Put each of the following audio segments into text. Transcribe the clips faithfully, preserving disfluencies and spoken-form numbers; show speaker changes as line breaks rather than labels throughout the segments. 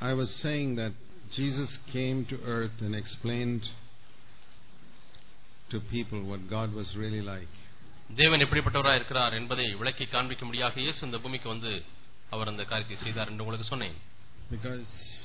I was saying that Jesus came to earth and explained to people what God was really like.
தேவன் எப்படிப்பட்டவராய் இருக்கிறார் என்பதை விளக்கி காண்பிக்கும்படியாக இயேசு இந்த பூமிக்கு வந்து அவர் அந்த காரியத்தை செய்தார் என்று உங்களுக்கு சொன்னேன்.
Because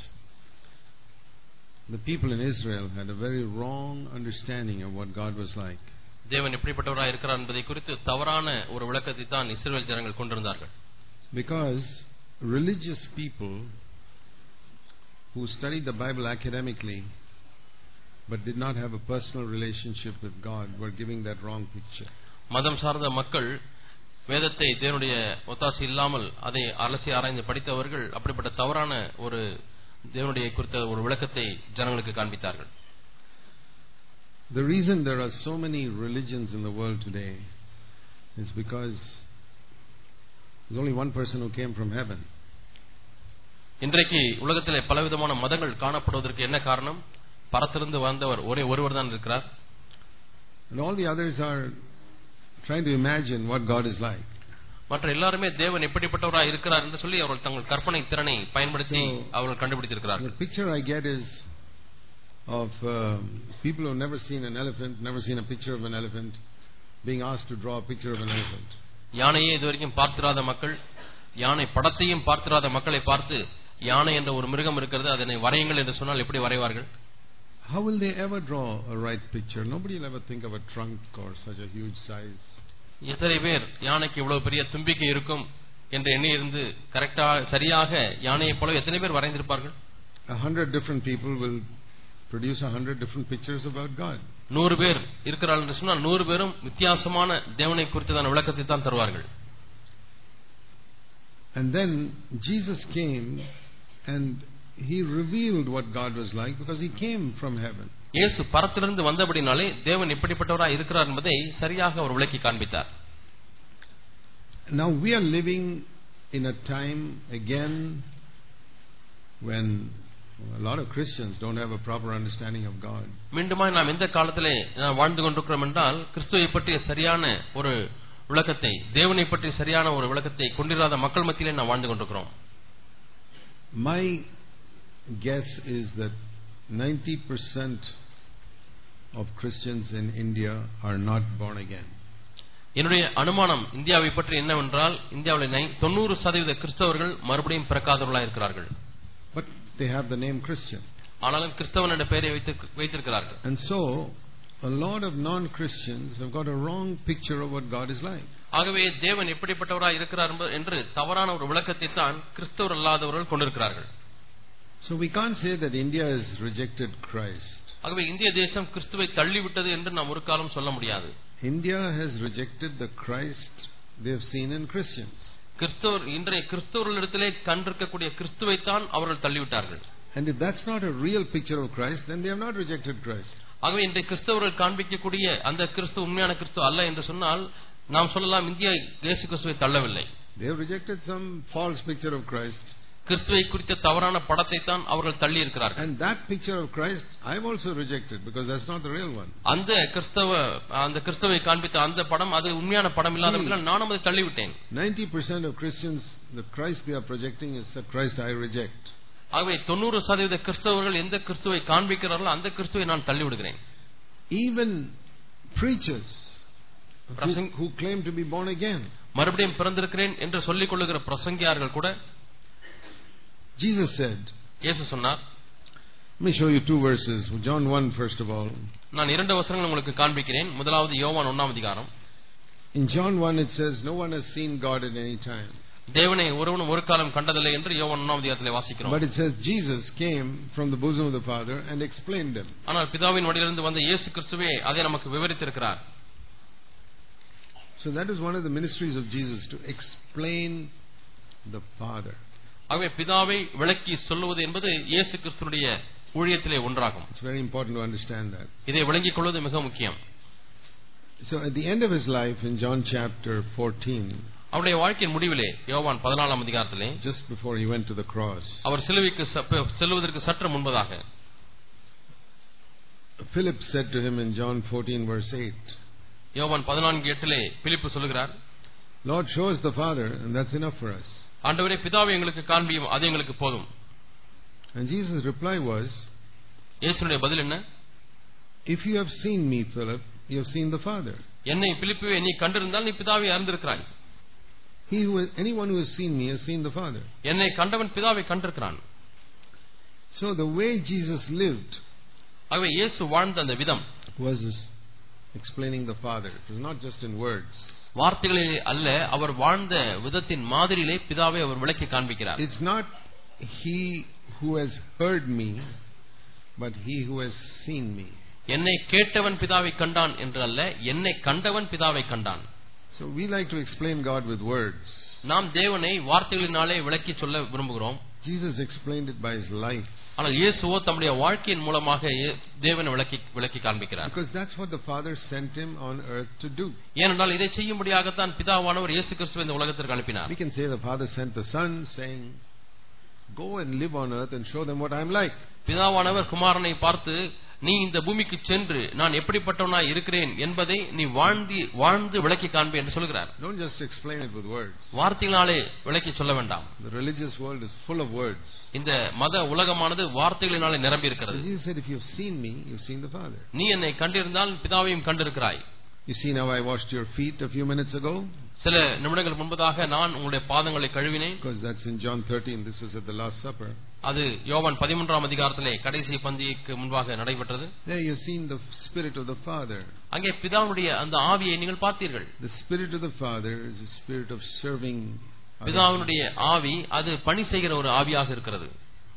the people in Israel had a very wrong understanding of what God was like.
தேவன் எப்படிப்பட்டவராய் இருக்கிறார் என்பதை குறித்து தவறான ஒரு விளக்கத்தை தான் இஸ்ரவேல் ஜனங்கள் கொண்டிருந்தார்கள்.
Because religious people who studied the Bible academically but did not have a personal relationship with God were giving that wrong picture.
மதம் சார்ந்த மக்கள் வேதத்தை தேவனுடைய ஒத்தாசை இல்லாமல் அதை அலசி ஆராய்ந்து படித்தவர்கள் அப்படிப்பட்ட தவறான ஒரு தேவனுடைய குறித்த ஒரு விளக்கத்தை ஜனங்களுக்கு காண்பித்தார்கள்.
The reason there are so many religions in the world today is because there's only one person who came from heaven.
இன்றைக்கு உலகத்திலே பலவிதமான மதங்கள் காணப்படுவதற்கு என்ன காரணம்? பரத்திலிருந்து வந்தவர் ஒரே ஒருவர் தான் இருக்கிறார்.
And all the others are trying to imagine what God is like.
மற்ற எல்லாரும் தேவன் எப்படிப்பட்டவராய் இருக்கிறார் என்று சொல்லி அவர்கள் தங்கள் கற்பனை திறனை பயன்படுத்தி அவர்கள் கண்டுபிடித்திருக்கிறார்கள்.
The picture I get is of uh, people who have never seen an elephant, never seen a picture of an elephant, being asked to draw a picture of an elephant.
யானையை இதுவரைக்கும் பார்த்திராத மக்கள், யானை படத்தையும் பார்த்திராத மக்களை பார்த்து யானை என்ற ஒரு மிருகம் இருக்கிறது, அதனை வரையுங்கள் என்று சொன்னால் எப்படி வரைவார்கள்?
How will they ever draw a right picture? Nobody will ever think of a trunk or such a huge size.
எத்தனை பேர் யானைக்கு இவ்வளவு பெரிய தும்பிக்கை இருக்கும் என்று எண்ணி இருந்து கரெக்டா சரியாக யானையை போல எத்தனை பேர் வரைந்திருப்பார்கள்?
A hundred different people will produce a hundred different pictures about God.
நூறு பேர் இருக்கிறார்கள் என்று சொன்னால் நூறு பேரும் வித்தியாசமான தேவனை குறித்ததான விளக்கத்தை தான் தருவார்கள்.
And then Jesus came and he revealed what God was like because he came from heaven.
இயேசு பரத்திலிருந்து வந்தபடினாலே தேவன் எப்படிப்பட்டவராய் இருக்கிறார் என்பதை சரியாக அவர் விளக்கி காண்பித்தார்.
Now we are living in a time again when a lot of Christians don't have a proper understanding of God.
மீண்டுமாய் நாம் இந்த காலத்திலே வாழ்ந்து கொண்டிருக்கிறோம் என்றால் கிறிஸ்துவை பற்றிய சரியான ஒரு விளக்கத்தை, தேவனை பற்றிய சரியான ஒரு விளக்கத்தை கொண்டிராத மக்கள் மத்தியிலே நாம் வாழ்ந்து கொண்டிருக்கிறோம்.
My guess is that ninety percent of Christians in India are not born again.
என்னுடைய அனுமானம் இந்தியாவை பற்றி என்னவென்றால் இந்தியாவிலே தொண்ணூறு சதவீத கிறிஸ்தவர்கள் மறுபடியும் பிறக்காதவர்களாக இருக்கிறார்கள்.
But they have the name Christian.
ஆனாலும் கிறிஸ்தவன் என்ற பெயரை வைத்திருக்கிறார்கள்.
And so a lot of non-Christians have got a wrong picture of what God is like.
ஆகவே தேவன் எப்படிப்பட்டவராய் இருக்கிறார் என்று தவறான ஒரு விளக்கத்தை தான் கிறிஸ்தவர் அல்லாதவர்கள் கொண்டிருக்கிறார்கள்.
So we can't say that India has rejected Christ.
ஆகவே இந்திய தேசம் கிறிஸ்துவை தள்ளிவிட்டது என்று நாம் ஒரு காலம் சொல்ல முடியாது.
India has rejected the Christ they have seen in Christians.
கிறிஸ்தவர் இன்றைய கிறிஸ்தவர்களிடத்திலே கண்டிருக்கக்கூடிய கிறிஸ்துவை தான் அவர்கள் தள்ளிவிட்டார்கள்.
And if that's not a real picture of Christ, then they have not rejected Christ.
ஆகவே இன்றைய கிறிஸ்தவர்கள் காண்பிக்கக்கூடிய அந்த கிறிஸ்து உண்மையான கிறிஸ்து அல்ல என்று சொன்னால் நாம் சொல்லலாம் இந்தியா இயேசு கிறிஸ்துவை தள்ளவில்லை.
They have rejected some false picture of Christ.
கிறிஸ்துவை குறித்த தவறான படத்தை தான் அவர்கள் தள்ளி இருக்கிறார்கள்.
And that picture of Christ I have also rejected because that's not the real one.
அந்த கிறிஸ்தவ அந்த கிறிஸ்துவை காண்பித்த அந்த படம் அது உண்மையான படம் இல்லாததால் நானும் அதை தள்ளிவிட்டேன்.
ninety percent of Christians, the Christ they are projecting is the Christ I reject.
ஆகவே தொண்ணூறு சதவீத கிறிஸ்தவர்கள் எந்த கிறிஸ்துவை காண்பிக்கிறார்களோ அந்த கிறிஸ்துவை நான் தள்ளி விடுகிறேன்.
Even preachers who, who claim to be born again,
மறுபடியும் பிறந்திருக்கிறேன் என்று சொல்லிக் கொள்ளுகிற பிரசங்கியார்கள் கூட,
Jesus said,
இயேசு சொன்னார்.
Let me show you two verses. John one first of all.
நான் இரண்டு வசனங்கள் உங்களுக்கு காண்பிக்கிறேன். முதலாவது யோவான் ஒன்றாம் அதிகாரம்.
In John one it says no one has seen God at any time.
தேவனை ஒருவனும் ஒரு காலம் கண்டதில்லை என்று யோவான் ஒன்றாம் அதிகாரத்திலே வாசிக்கிறோம்.
But it says Jesus came from the bosom of the Father and explained him.
ஆனால் பிதாவின் வழியிலிருந்து வந்த இயேசு கிறிஸ்துவே அதை நமக்கு விவரித்திருக்கிறார்.
So that is one of the ministries of Jesus, to explain the Father.
ஆகவே பிதாவை விளக்கி சொல்லுவது என்பது இயேசு கிறிஸ்துவினுடைய ஊழியத்திலே ஒன்றாகும்.
It's very important to understand that.
இதை விளங்கிக் கொள்வது மிக முக்கியம்.
So at the end of his life in John chapter fourteen,
அவருடைய வாழ்க்கையின் முடிவிலே யோவான் பதினாலாம் அதிகாரத்திலே,
just before he went to the cross,
அவர் சிலுவைக்கு செல்வதற்கு சற்று முன்பதாக,
Philip said to him in John fourteen verse eight,
யோவான் பதினான்கு எட்டிலே பிலிப்பு சொல்லுகிறார்,
Lord, show us the Father and that's enough for us.
ஆண்டவரே பிதாவை எங்களுக்கு காண்பியும் அது எங்களுக்கு போதும்.
And Jesus' reply was,
இயேசுவுடைய பதில் என்ன?
if you have seen me, Philip, you have seen the Father.
என்னை பிலிப்புவே நீ கண்டிருந்தால் நீ பிதாவை அறிந்திருக்கிறாய்.
He who has, anyone who has seen me has seen the Father.
என்னை கண்டவன் பிதாவை கண்டிருக்கிறான்.
So the way Jesus lived,
ஆகவே இயேசு வாழ்ந்த அந்த விதம்
was explaining the Father. It was not just in words.
வார்த்தைகளிலே அல்ல, அவர் வாழ்ந்த விதத்தின் மாதிரியிலே பிதாவை அவர் விளக்கி காண்பிக்கிறார்.
It's not he who has heard me, but he who has seen me.
என்னை கேட்டவன் பிதாவை கண்டான் என்று அல்ல, என்னை கண்டவன் பிதாவை கண்டான்.
So we like to explain God with words.
நாம் தேவனை வார்த்தைகளினாலே விளக்கி சொல்ல விரும்புகிறோம்.
Jesus explained it by his life.
ஆனால் இயேசுவோ தம்முடைய வாழ்க்கையின் மூலமாக தேவனை விளக்கி விளக்கி காண்பிக்கிறார்.
Because that's what the Father sent him on earth to do.
ஏனென்றால் இதை செய்யும்படியாகத்தான் பிதாவானவர் இயேசு கிறிஸ்துவை இந்த உலகத்திற்கு அனுப்பினார்.
We can say the Father sent the Son saying, go and live on earth and show them what I am like.
பிதாவானவர் குமாரனை பார்த்து, நீ இந்த பூமிக்கு சென்று நான் எப்படிப்பட்டவனாய் இருக்கிறேன் என்பதை நீ வாழ்ந்து வாழ்ந்து விளக்கி காண்பே என்று சொல்கிறார்.
Don't just explain it with words.
வார்த்தைகளாலே விளக்கி சொல்ல வேண்டாம்.
The religious world is full of words.
இந்த மத உலகமானது வார்த்தைகளினாலே நிரம்பி இருக்கிறது.
Jesus said, if you have seen me, you have seen the Father.
நீ என்னை கண்டிருந்தால் பிதாவையும் கண்டிருக்கிறாய்.
You see how I washed your feet a few minutes ago?
சில நிமிடங்கள் முன்பதாக நான் உங்களுடைய பாதங்களை கழுவினேன்.
Because that's in John thirteen. This is at the Last Supper.
அது யோவான் பதிமூன்றாம் அதிகாரத்திலே கடைசி பந்திக்கு முன்பாக நடைபெற்றது.
There you have seen the Spirit of the Father.
அங்கே பிதாவுடைய அந்த ஆவியை நீங்கள் பார்த்தீர்கள்.
The Spirit of the Father is the spirit of serving.
பிதாவுடைய ஆவி அது பணி செய்கிற ஒரு ஆவியாக இருக்கிறது.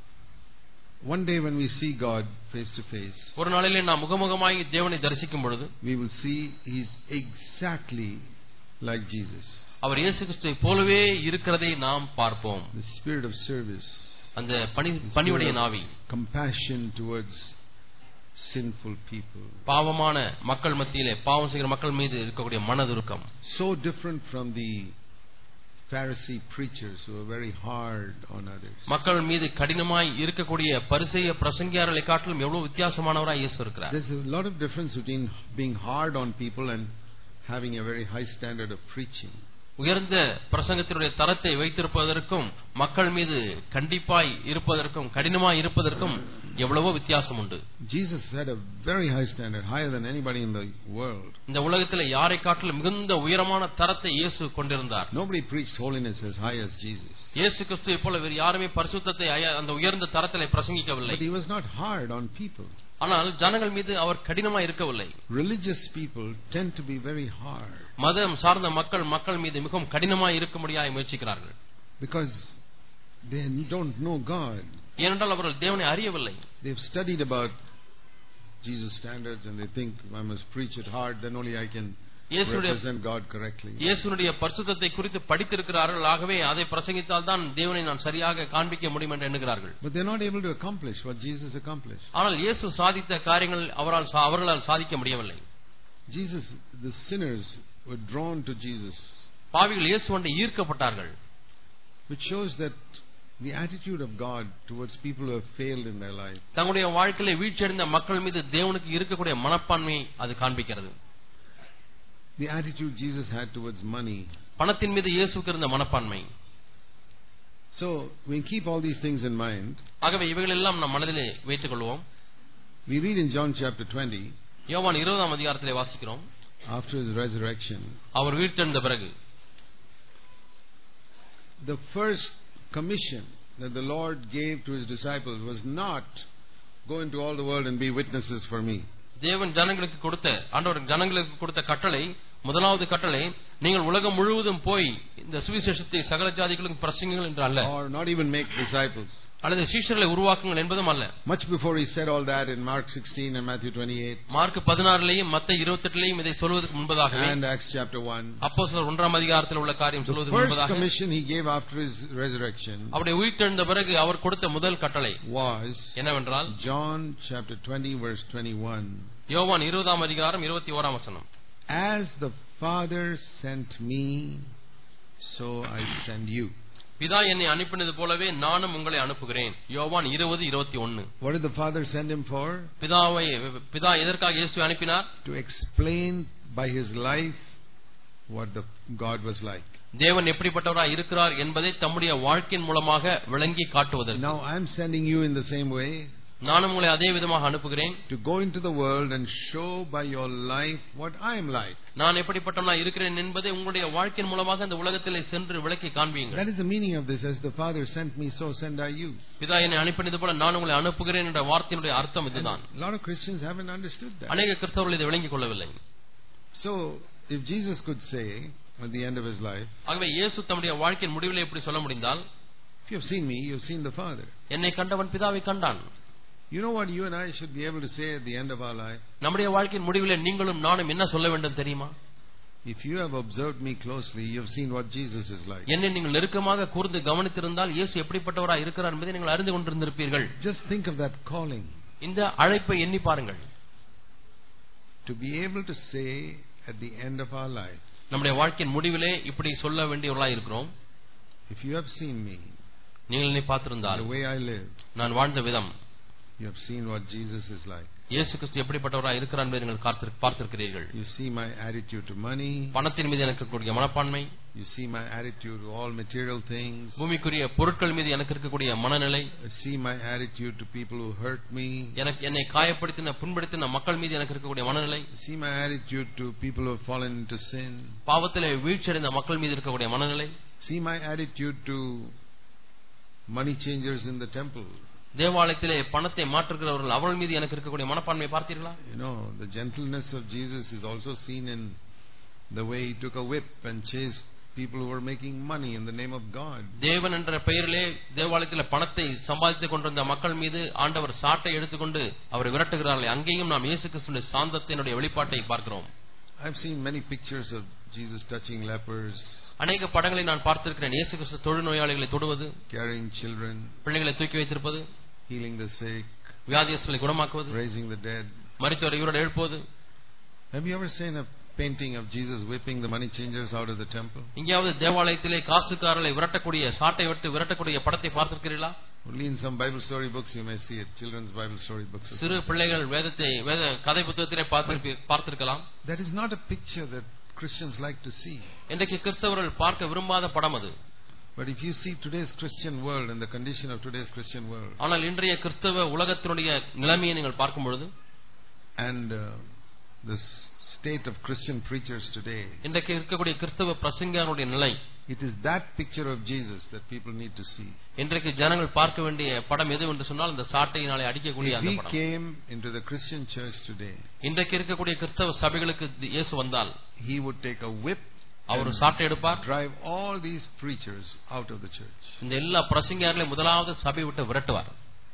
One day when we see God face to face,
ஒரு நாளிலே நாம் முகமுகமாய் தேவனை தரிசிக்கும் பொழுது
we will see he's exactly like Jesus.
அவர் இயேசு கிறிஸ்துவை போலவே இருக்கிறதை நாம் பார்ப்போம்.
The spirit of service,
அந்த பணி பணிவுடைய ஆவி,
compassion towards sinful people,
பாவமான மக்கள் மத்தியிலே பாவம் செய்கிற மக்கள் மீது இருக்கக்கூடிய மனதுருக்கம்.
So different from the Pharisee preachers who are very hard on others.
மக்கள் மீது கடினமாய் இருக்கக்கூடிய பரிசேய பிரசங்கியார்களை காட்டிலும் எவ்வளவு வித்தியாசமானவராய் இயேசு இருக்கிறார்.
There's a lot of difference between being hard on people and having a very high standard of preaching.
உயர்ந்த பிரசங்கத்தினுடைய தரத்தை வைத்திருப்பதற்கும் மக்கள் மீது கண்டிப்பாய் இருப்பதற்கும் கடினமாய் இருப்பதற்கும் எவ்வளவோ வித்தியாசம் உண்டு.
Jesus had a very high standard, higher than anybody in the world.
இந்த உலகத்திலே யாரை காட்டிலும் மிகுந்த உயரமான தரத்தை இயேசு கொண்டிருந்தார்.
Nobody preached holiness as high as Jesus.
இயேசு கிறிஸ்துவை போல வேறு யாருமே பரிசுத்தத்தை அந்த உயர்ந்த தரத்திலே பிரசங்கிக்கவில்லை.
But he was not hard on people.
ஆனால் ஜனங்கள் மீது அவர் கடினமாய் இருக்கவில்லை.
Religious people tend to be very hard.
மதம் சார்ந்த மக்கள் மக்கள் மீது மிகவும் கடினமாய் இருக்கும்படியாய் முயற்சிக்கிறார்கள்.
Because they don't know God.
ஏனென்றால் அவர்கள் தேவனை அறியவில்லை.
They've studied about Jesus standards and they think I must preach it hard, then only I can represent God correctly.
இயேசுவுடைய பரிசுத்தத்தை குறித்து படித்திருக்கிறார்கள். ஆகவே அதை பிரசங்கித்தால் தான் தேவனை நான் சரியாக காண்பிக்க முடியும் என்று எண்ணுகிறார்கள்.
But they're not able to accomplish what Jesus accomplished.
ஆனால் இயேசு சாதித்த காரியங்கள் அவரால் அவர்களால் சாதிக்க முடியவில்லை.
Jesus, the sinners were drawn to Jesus.
பாவிகள் இயேசுவண்டை ஈர்க்கப்பட்டார்கள்.
Which shows that the attitude of God towards people who have failed in their life.
தங்களுடைய வாழ்க்கையிலே வீழ்ச்சியடைந்த மக்கள் மீது தேவனுக்கு இருக்கக்கூடிய மனப்பான்மையை அது காண்பிக்கிறது.
The attitude Jesus had towards money.
பணத்தின் மீது இயேசுவுக்கு இருந்த மனப்பான்மை.
So we keep all these things in mind.
ஆகவே இவைகள் எல்லாம் நம் மனதிலே வைத்துக் கொள்வோம்.
We read in John chapter twenty.
யோவான் இருபதாம் அதிகாரத்திலே வாசிக்கிறோம்.
After his resurrection,
அவர் உயிர்த்தெழுந்த பிறகு
the first commission that the Lord gave to his disciples was not go into all the world and be witnesses for me.
தேவன் ஜனங்களுக்கு கொடுத்த ஆண்டவர் ஜனங்களுக்கு கொடுத்த கட்டளை, முதலாவது கட்டளை, நீங்கள் உலகம் முழுவதும் போய் இந்த சுவிசேஷத்தை சகல ஜாதிகளுக்கும் பிரசங்கிங்கள் என்று அல்ல.
Or not even make disciples.
அல்லது சீஷர்களை உருவாக்குங்கள் என்பதும் அல்ல.
Much before he said all that in Mark sixteen and Matthew twenty-eight.
Mark பதினாறிலேயும் மத்தேயு இருபத்தெட்டிலேயும் இதை சொல்வதற்கு முன்பதாகவே
and Acts chapter one.
அப்போஸ்தலர் ஒன்றாம் அதிகாரத்தில் உள்ள காரியம் சொல்வதற்கு முன்பதாக
The first commission he gave after his resurrection.
அவருடைய உயிர்த்தெழுந்த பிறகு அவர் கொடுத்த முதல் கட்டளை
was
என்னவென்றால்
John chapter twenty verse twenty-one.
யோவான் இருபதாம் அதிகாரம் இருபத்தி ஓராம் வசனம்.
As the Father sent me, so I send you.
பிதா என்னை அனுப்பினது போலவே நானும் உங்களை அனுப்புகிறேன். யோவான் இருபது இருபத்தி ஒன்று.
What did the Father send him for?
பிதாவை பிதா எதற்காக இயேசுவை அனுப்பினார்?
To explain by his life what the God was like.
தேவன் எப்படிப்பட்டவராய் இருக்கிறார் என்பதை தம்முடைய வாழ்க்கையின் மூலமாக விளங்கி காட்டுவதற்கு.
Now I am sending you in the same way.
நானும் உங்களை அதே விதமாக அனுப்புகிறேன்.
To go into the world and show by your life what I am like.
நான் எப்படிப்பட்டவனாய் இருக்கிறேன் என்பதை உங்களுடைய வாழ்க்கையின் மூலமாக இந்த உலகத்திலே சென்று விளக்கி காண்பீங்கள்.
That is the meaning of this. As the Father sent me, so send I you.
பிதா என்னை அனுப்பினது போல நான் உங்களை அனுப்புகிறேன் என்ற வார்த்தையினுடைய அர்த்தம் இதுதான்.
A lot of Christians haven't understood that.
அநேக கிறிஸ்தவர்கள் இதை விளங்கிக் கொள்ளவில்லை.
So if Jesus could say at the end of his life,
ஆகவே இயேசு தம்முடைய வாழ்க்கையின் முடிவிலே இப்படி சொல்ல முடிந்தால்,
if you have seen me, you have seen the Father.
என்னை கண்டவன் பிதாவை கண்டான்.
You know what you and I should be able to say at the end of our life?
நம்முடைய வாழ்க்கையின் முடிவிலே நீங்களும் நானும் என்ன சொல்ல வேண்டும் தெரியுமா?
If you have observed me closely, you have seen what Jesus is like.
என்னை நீங்கள் நெருக்கமாக கூர்ந்து கவனித்திருந்தால் இயேசு எப்படிப்பட்டவராய் இருக்கிறார் என்பதை நீங்கள் அறிந்து கொண்டிருந்திருப்பீர்கள்.
Just think of that calling.
இந்த அழைப்பை எண்ணி பாருங்கள்.
To be able to say at the end of our life,
நம்முடைய வாழ்க்கையின் முடிவிலே இப்படி சொல்ல வேண்டியவர்களாய் இருக்கிறோம்.
If you have seen me,
நீங்கள் என்னை பார்த்திருந்தால்,
the way I live,
நான் வாழ்ந்த விதம்,
you have seen what Jesus is like.
இயேசு கிறிஸ்து எப்படிப்பட்டவராய் இருக்கிறார் என்பதை நீங்கள் பார்த்திருக்கிறீர்கள்.
You see my attitude to money.
பணத்தின் மீது எனக்கு இருக்கக்கூடிய மனப்பான்மை.
You see my attitude to all material things.
பூமிக்குரிய பொருட்கள் மீது எனக்கு இருக்கக்கூடிய மனநிலை.
You see my attitude to people who hurt me.
எனக்கு என்னை காயப்படுத்தின புண்படுத்தின மக்கள் மீது எனக்கு இருக்கக்கூடிய மனநிலை.
You see my attitude to people who have fallen into sin.
பாவத்திலே வீழ்ச்சியடைந்த மக்கள் மீது இருக்கக்கூடிய மனநிலை.
See my attitude to money changers in the temple.
தேவாலயத்திலே பணத்தை மாற்றுகிறவர்கள் அவர்கள் மீது எனக்கு இருக்கக்கூடிய மனப்பான்மையை பார்த்தீர்களா?
You know, the gentleness of Jesus is also seen in the way he took a whip and chased people who were making money in the name of God.
தேவன் என்ற பெயரிலே தேவாலயத்திலே பணத்தை சம்பாதித்துக் கொண்டிருந்த மக்கள் மீது ஆண்டவர் சாட்டை எடுத்துக்கொண்டு அவரை விரட்டுகிறார்கள். அங்கேயும் நாம் இயேசு கிறிஸ்துவின் சாந்தத்தினுடைய வெளிப்பாட்டை பார்க்கிறோம்.
I've seen many pictures of Jesus touching lepers.
அநேக படங்களை நான் பார்த்திருக்கிறேன். இயேசு கிறிஸ்து தொழுநோயாளிகளை தொடுவது,
carrying children,
பிள்ளைகளை தூக்கி வைத்திருப்பது,
healing the sick,
வியாதியஸ்தர்களை குணமாக்குவது,
raising the dead.
மரித்தோரை உயிரோடு எழுப்புவது.
Have you ever seen a painting of Jesus whipping the money changers out of the temple?
எங்கேயாவது தேவாலயத்திலே காசுக்காரர்களை விரட்டக்கூடிய சாட்டை விட்டு விரட்டக்கூடிய படத்தை பார்த்திருக்கிறீர்களா?
Only in some Bible story books you may see it, children's Bible story books.
சிறு பிள்ளைகள் வேதத்தை வேத கதை புத்தகத்திலே பார்த்திருக்கலாம்.
That is not a picture that Christians like to see.
இன்றைக்கு கிறிஸ்தவர்கள் பார்க்க விரும்பாத படம் அது.
But if you see today's Christian world and the condition of today's Christian world,
ஆனால் இன்றைய கிறிஸ்தவ உலகத்தினுடைய நிலைமையை நீங்கள் பார்க்கும் பொழுது,
and uh, the state of Christian preachers today,
இன்றைக்கு இருக்கக்கூடிய கிறிஸ்தவ பிரசங்கியாருடைய நிலை,
it is that picture of Jesus that people need to see.
இன்றைக்கு ஜனங்கள் பார்க்க வேண்டிய படம் எது என்று சொன்னால் இந்த சாட்டையினாலே அடிக்கக்கூடிய அந்த படம்.
If he came into the Christian church today,
இன்றைக்கு இருக்கக்கூடிய கிறிஸ்தவ சபைகளுக்கு இயேசு வந்தால்,
he would take a whip,
அவர் சாட்டை எடுப்பார்,
drive all these preachers out of the church.
இந்த எல்லா பிரசங்கியார்களையும் முதலாவது சபை விட்டு விரட்டுவார்.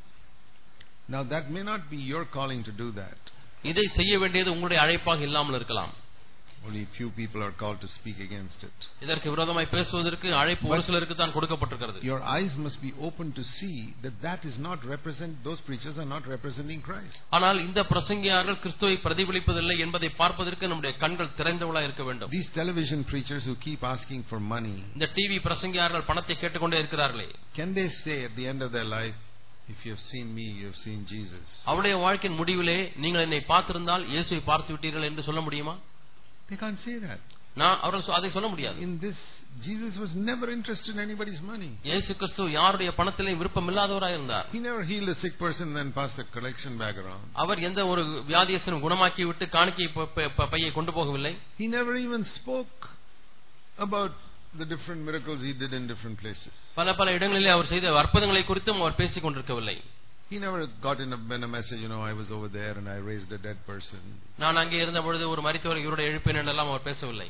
Now that may not be your calling to do that.
இதை செய்ய வேண்டியது உங்களுடைய அழைப்பாக இல்லாமல் இருக்கலாம்.
Only few people are called to speak against it.
இதற்கு விரோதமாய் பேசுவதற்கு அழைப்பு ஒரு சிலருக்கு தான் கொடுக்கப்பட்டிருக்கிறது.
Your eyes must be open to see that that is not represent, those preachers are not representing Christ.
ஆனால் இந்த பிரசங்கியார்கள் கிறிஸ்துவை பிரதிபலிப்பதில்லை என்பதை பார்ப்பதற்கு நம்முடைய கண்கள் திறந்தவளாய் இருக்க வேண்டும்.
These television preachers who keep asking for money,
இந்த டிவி பிரசங்கியார்கள் பணத்தை கேட்டுக்கொண்டே இருக்கிறார்களே,
can they say at the end of their life, if you have seen me, you have seen Jesus?
அவருடைய வாழ்க்கையின் முடிவிலே நீங்கள் என்னை பார்த்திருந்தால் இயேசுவை பார்த்து விட்டீர்கள் என்று சொல்ல முடியுமா?
They can't say that.
நான் அவர்கள் அதை சொல்ல முடியாது.
In this, Jesus was never interested in anybody's money.
இயேசு கிறிஸ்து யாருடைய பணத்திலே விருப்பம் இல்லாதவராய் இருந்தார்.
He never healed a sick person and then passed a collection bag around.
அவர் எந்த ஒரு வியாதியஸ்தனும் குணமாக்கி விட்டு காணிக்கை பையை கொண்டு போகவில்லை.
He never even spoke about the different miracles he did in different places.
பல பல இடங்களிலே அவர் செய்த அற்புதங்களை குறித்தும் அவர் பேசிக் கொண்டிருக்கவில்லை.
He never got in a, in a message, you know, I was over there and I raised a dead person.
நான் அங்கே இருந்த பொழுது ஒரு மரித்தவரை இவருடைய எழுப்பினேன் என்றெல்லாம் அவர் பேசவில்லை.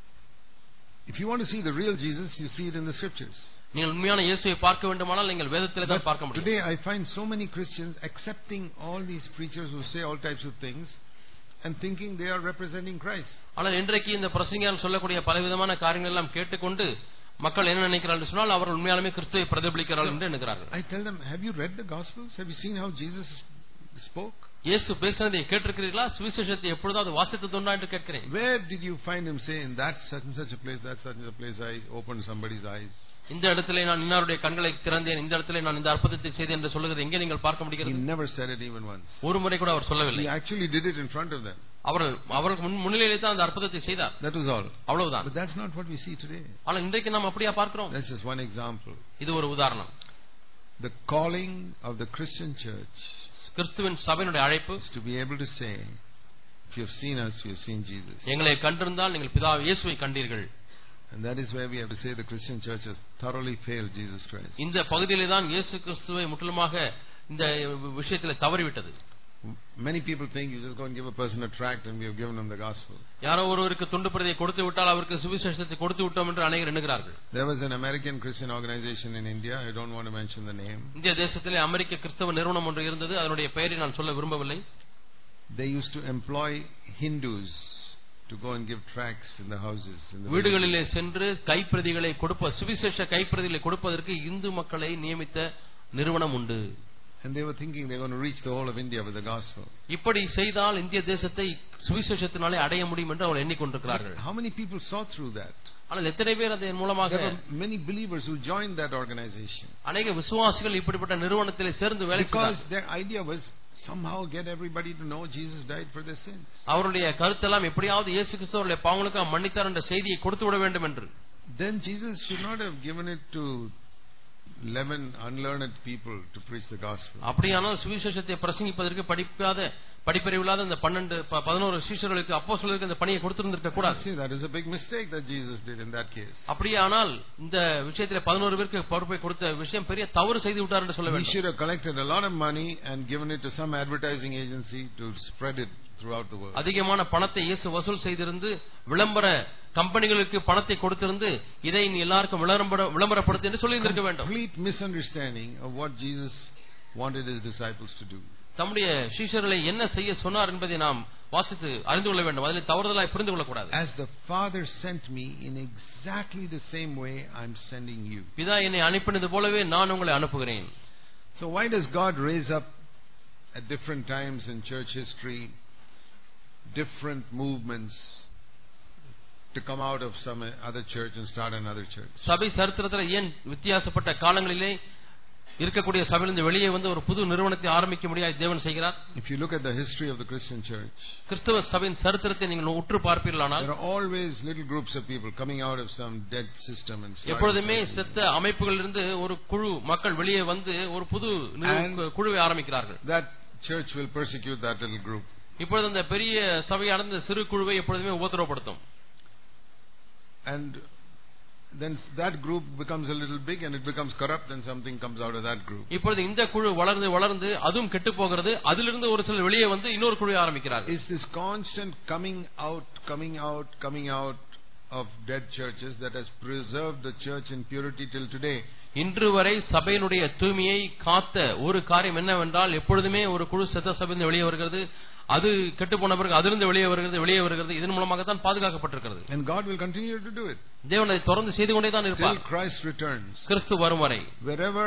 If you want to see the real Jesus, you see it in the scriptures.
நீங்கள் உண்மையான இயேசுவை பார்க்க வேண்டுமானால் நீங்கள் வேதத்திலே தான் பார்க்க முடியும்.
Today I find so many Christians accepting all these preachers who say all types of things and thinking they are representing Christ.
ஆனால் இன்றைக்கு இந்த பிரசங்கியார் சொல்லக்கூடிய பலவிதமான காரியங்கள் எல்லாம் கேட்டுக்கொண்டு மக்கள் என்ன நினைக்கிறார்கள் சொன்னால் அவர்கள் உண்மையாலுமே கிறிஸ்துவை பிரதிபலிக்கிறார்கள் என்று நினைக்கிறார்கள்.
I tell them, have you read the gospels? Have you seen how Jesus spoke?
இயேசு பேசினதை கேட்டிருக்கிறீர்களா? சுவிசேஷத்தை எப்பொழுதாவது வாசித்ததுண்டா என்று கேட்கிறேன்.
Where did you find him say in that such and such a place, that such and such a place I opened somebody's eyes?
இந்த இடத்திலே நான் இன்னாருடைய கண்களை திறந்தேன், இந்த இடத்திலே நான் இந்த அற்புதத்தை செய்தேன் என்று சொல்லுகிறது எங்கே நீங்கள் பார்க்க முடிகிறது?
He never said it even once.
ஒரு முறை கூட அவர் சொல்லவில்லை.
He actually did it in front of them.
அவர்கள் அவருக்கு முன்னிலையிலே தான் அந்த அற்புதத்தை செய்தார்.
That was all.
அவ்வளவுதான்.
But that's not what we see today.
ஆனால் இன்றைக்கு நாம் அப்படியே பார்க்கிறோம்.
That's just one example.
இது ஒரு உதாரணம்.
The calling of the Christian church,
கிறிஸ்துவின் சபையினுடைய அழைப்பு,
is to be able to say, if you have seen us, you have seen Jesus.
எங்களை கண்டிருந்தால் நீங்கள் பிதா இயேசுவை கண்டீர்கள்.
And that is where we have to say the Christian church has thoroughly failed Jesus Christ.
இந்த பகுதியிலே தான் இயேசு கிறிஸ்துவை முற்றிலுமாக இந்த விஷயத்திலே தவறிவிட்டது.
Many people think you just go and give a person a tract and we have given them the gospel.
யாரோ ஒருவருக்கு துண்டு பிரதியை கொடுத்து விட்டால் அவருக்கு சுவிசேஷத்தை கொடுத்து விட்டோம் என்று அநேகர் எண்ணுகிறார்கள்.
There was an American Christian organization in India. I don't want to mention the name.
இந்திய தேசத்திலே அமெரிக்க கிறிஸ்தவ நிறுவனம் ஒன்று இருந்தது. அதனுடைய பெயரை நான் சொல்ல விரும்பவில்லை.
They used to employ Hindus to go and give tracts in the houses.
வீடுகளிலே சென்று கைப்பிரதிகளை கொடுப்ப சுவிசேஷ கைப்பிரதிகளை கொடுப்பதற்கு இந்து மக்களை நியமித்த நிறுவனம் உண்டு.
And they were thinking they're going to reach the whole of India with the gospel.
இப்படி செய்தால் இந்திய தேசத்தை சுவிசேஷத்தினாலே அடைய முடியும் என்று அவர்கள் எண்ணிக்கொண்டிருக்கிறார்கள்.
How many people saw through that?
ஆனால் எத்தனை பேர் அதன் மூலமாக
There were many believers who joined that organization.
அநேக விசுவாசிகள் இப்படிப்பட்ட நிறுவனத்திலே சேர்ந்து வேலை செய்தார்கள்.
Because their idea was somehow get everybody to know Jesus died for their sins.
அவருடைய கருத்தெல்லாம் எப்படியாவது இயேசு கிறிஸ்து அவருடைய பாவங்களுக்காக மன்னித்தார் என்ற செய்தியை கொடுத்து விட வேண்டும் என்று.
Then Jesus should not have given it to eleven unlearned people to preach the gospel.
அப்படியானால் சுவிசேஷத்தை பிரசங்கிப்பதற்கு படிக்காத படிப்பறிவில்லாத அந்த பன்னிரண்டு பதினொரு சீஷர்களுக்கு அப்போஸ்தலருக்கு அந்த பணியை கொடுத்திருந்திருக்க கூடாது.
See, that is a big mistake that Jesus did in that case.
அப்படியானால் இந்த விஷயத்திலே பதினொரு பேருக்கு பொறுப்பை கொடுத்த விஷயம் பெரிய தவறு செய்து விட்டார் என்று சொல்ல வேண்டும்.
He should have collected a lot of money and given it to some advertising agency to spread it throughout the world.
அதிகமான பணத்தை இயேசு வசூல் செய்திருந்து விளம்பர கம்பெனிகளுக்கு பணத்தை கொடுத்திருந்து இதை நீ எல்லாருக்கும் விளம்பர விளம்பரப்படுத்து என்று சொல்லி இருக்க வேண்டும்.
Complete misunderstanding of what Jesus wanted his disciples to do.
தம்முடைய சீஷர்களை என்ன செய்ய சொன்னார் என்பதை நாம் வாசித்து அறிந்து கொள்ள வேண்டும். அதில் தவறுதலாய் புரிந்து கொள்ளக்கூடாது.
As the Father sent me, in exactly the same way I am sending you.
பிதா என்னை அனுப்பினது போலவே நான் உங்களை அனுப்புகிறேன்.
So why does God raise up at different times in church history different movements to come out of some other church and start another church?
சபை சரித்திரத்தில் ஏன் வித்தியாசப்பட்ட காலங்களிலே இருக்கக்கூடிய சபையிலிருந்து வெளியே வந்து ஒரு புது நிறுவனத்தை ஆரம்பிக்க முடியாது தேவன் செய்கிறார்?
If you look at the history of the Christian church,
கிறிஸ்தவ சபையின் சரித்திரத்தை நீங்கள் உற்று பார்ப்பீர்களானால்
there are always little groups of people coming out of some dead system and
எப்பொழுதுமே செத்த அமைப்புகளிலிருந்து ஒரு குழு மக்கள் வெளியே வந்து ஒரு புது குழுவை ஆரம்பிக்கிறார்கள்.
That church will persecute that little group.
இப்பொழுது அந்த பெரிய சபையானது சிறு குழுவை எப்பொழுதுமே உபத்திரவப்படுத்தும்.
And then that group becomes a little big and it becomes corrupt and something comes out of that group.
இப்பொழுது இந்த குழு வளர்ந்து வளர்ந்து அதுவும் கெட்டு போகிறது. அதிலிருந்து ஒரு சிலர் வெளியே வந்து இன்னொரு குழுவை ஆரம்பிக்கிறார்கள்.
Is this constant coming out coming out coming out of dead churches that has preserved the church in purity till today?
இன்று வரை சபையினுடைய தூய்மையை காத்த ஒரு காரியம் என்னவென்றால் எப்பொழுதுமே ஒரு குழு செத்த சபையிலிருந்து வெளியே வருகிறது, அது கெட்டு போன பிறகு அதிலிருந்து வெளியே வருகிறது வெளியே வருகிறது இதன் மூலமாக தான் பாதுகாக்கப்பட்டிருக்கிறது.
And God will continue to do it.
தேவன் அதை தொடர்ந்து செய்து கொண்டே தான் இருப்பார்.
Till Christ returns.
கிறிஸ்து வரும் வரை.
Wherever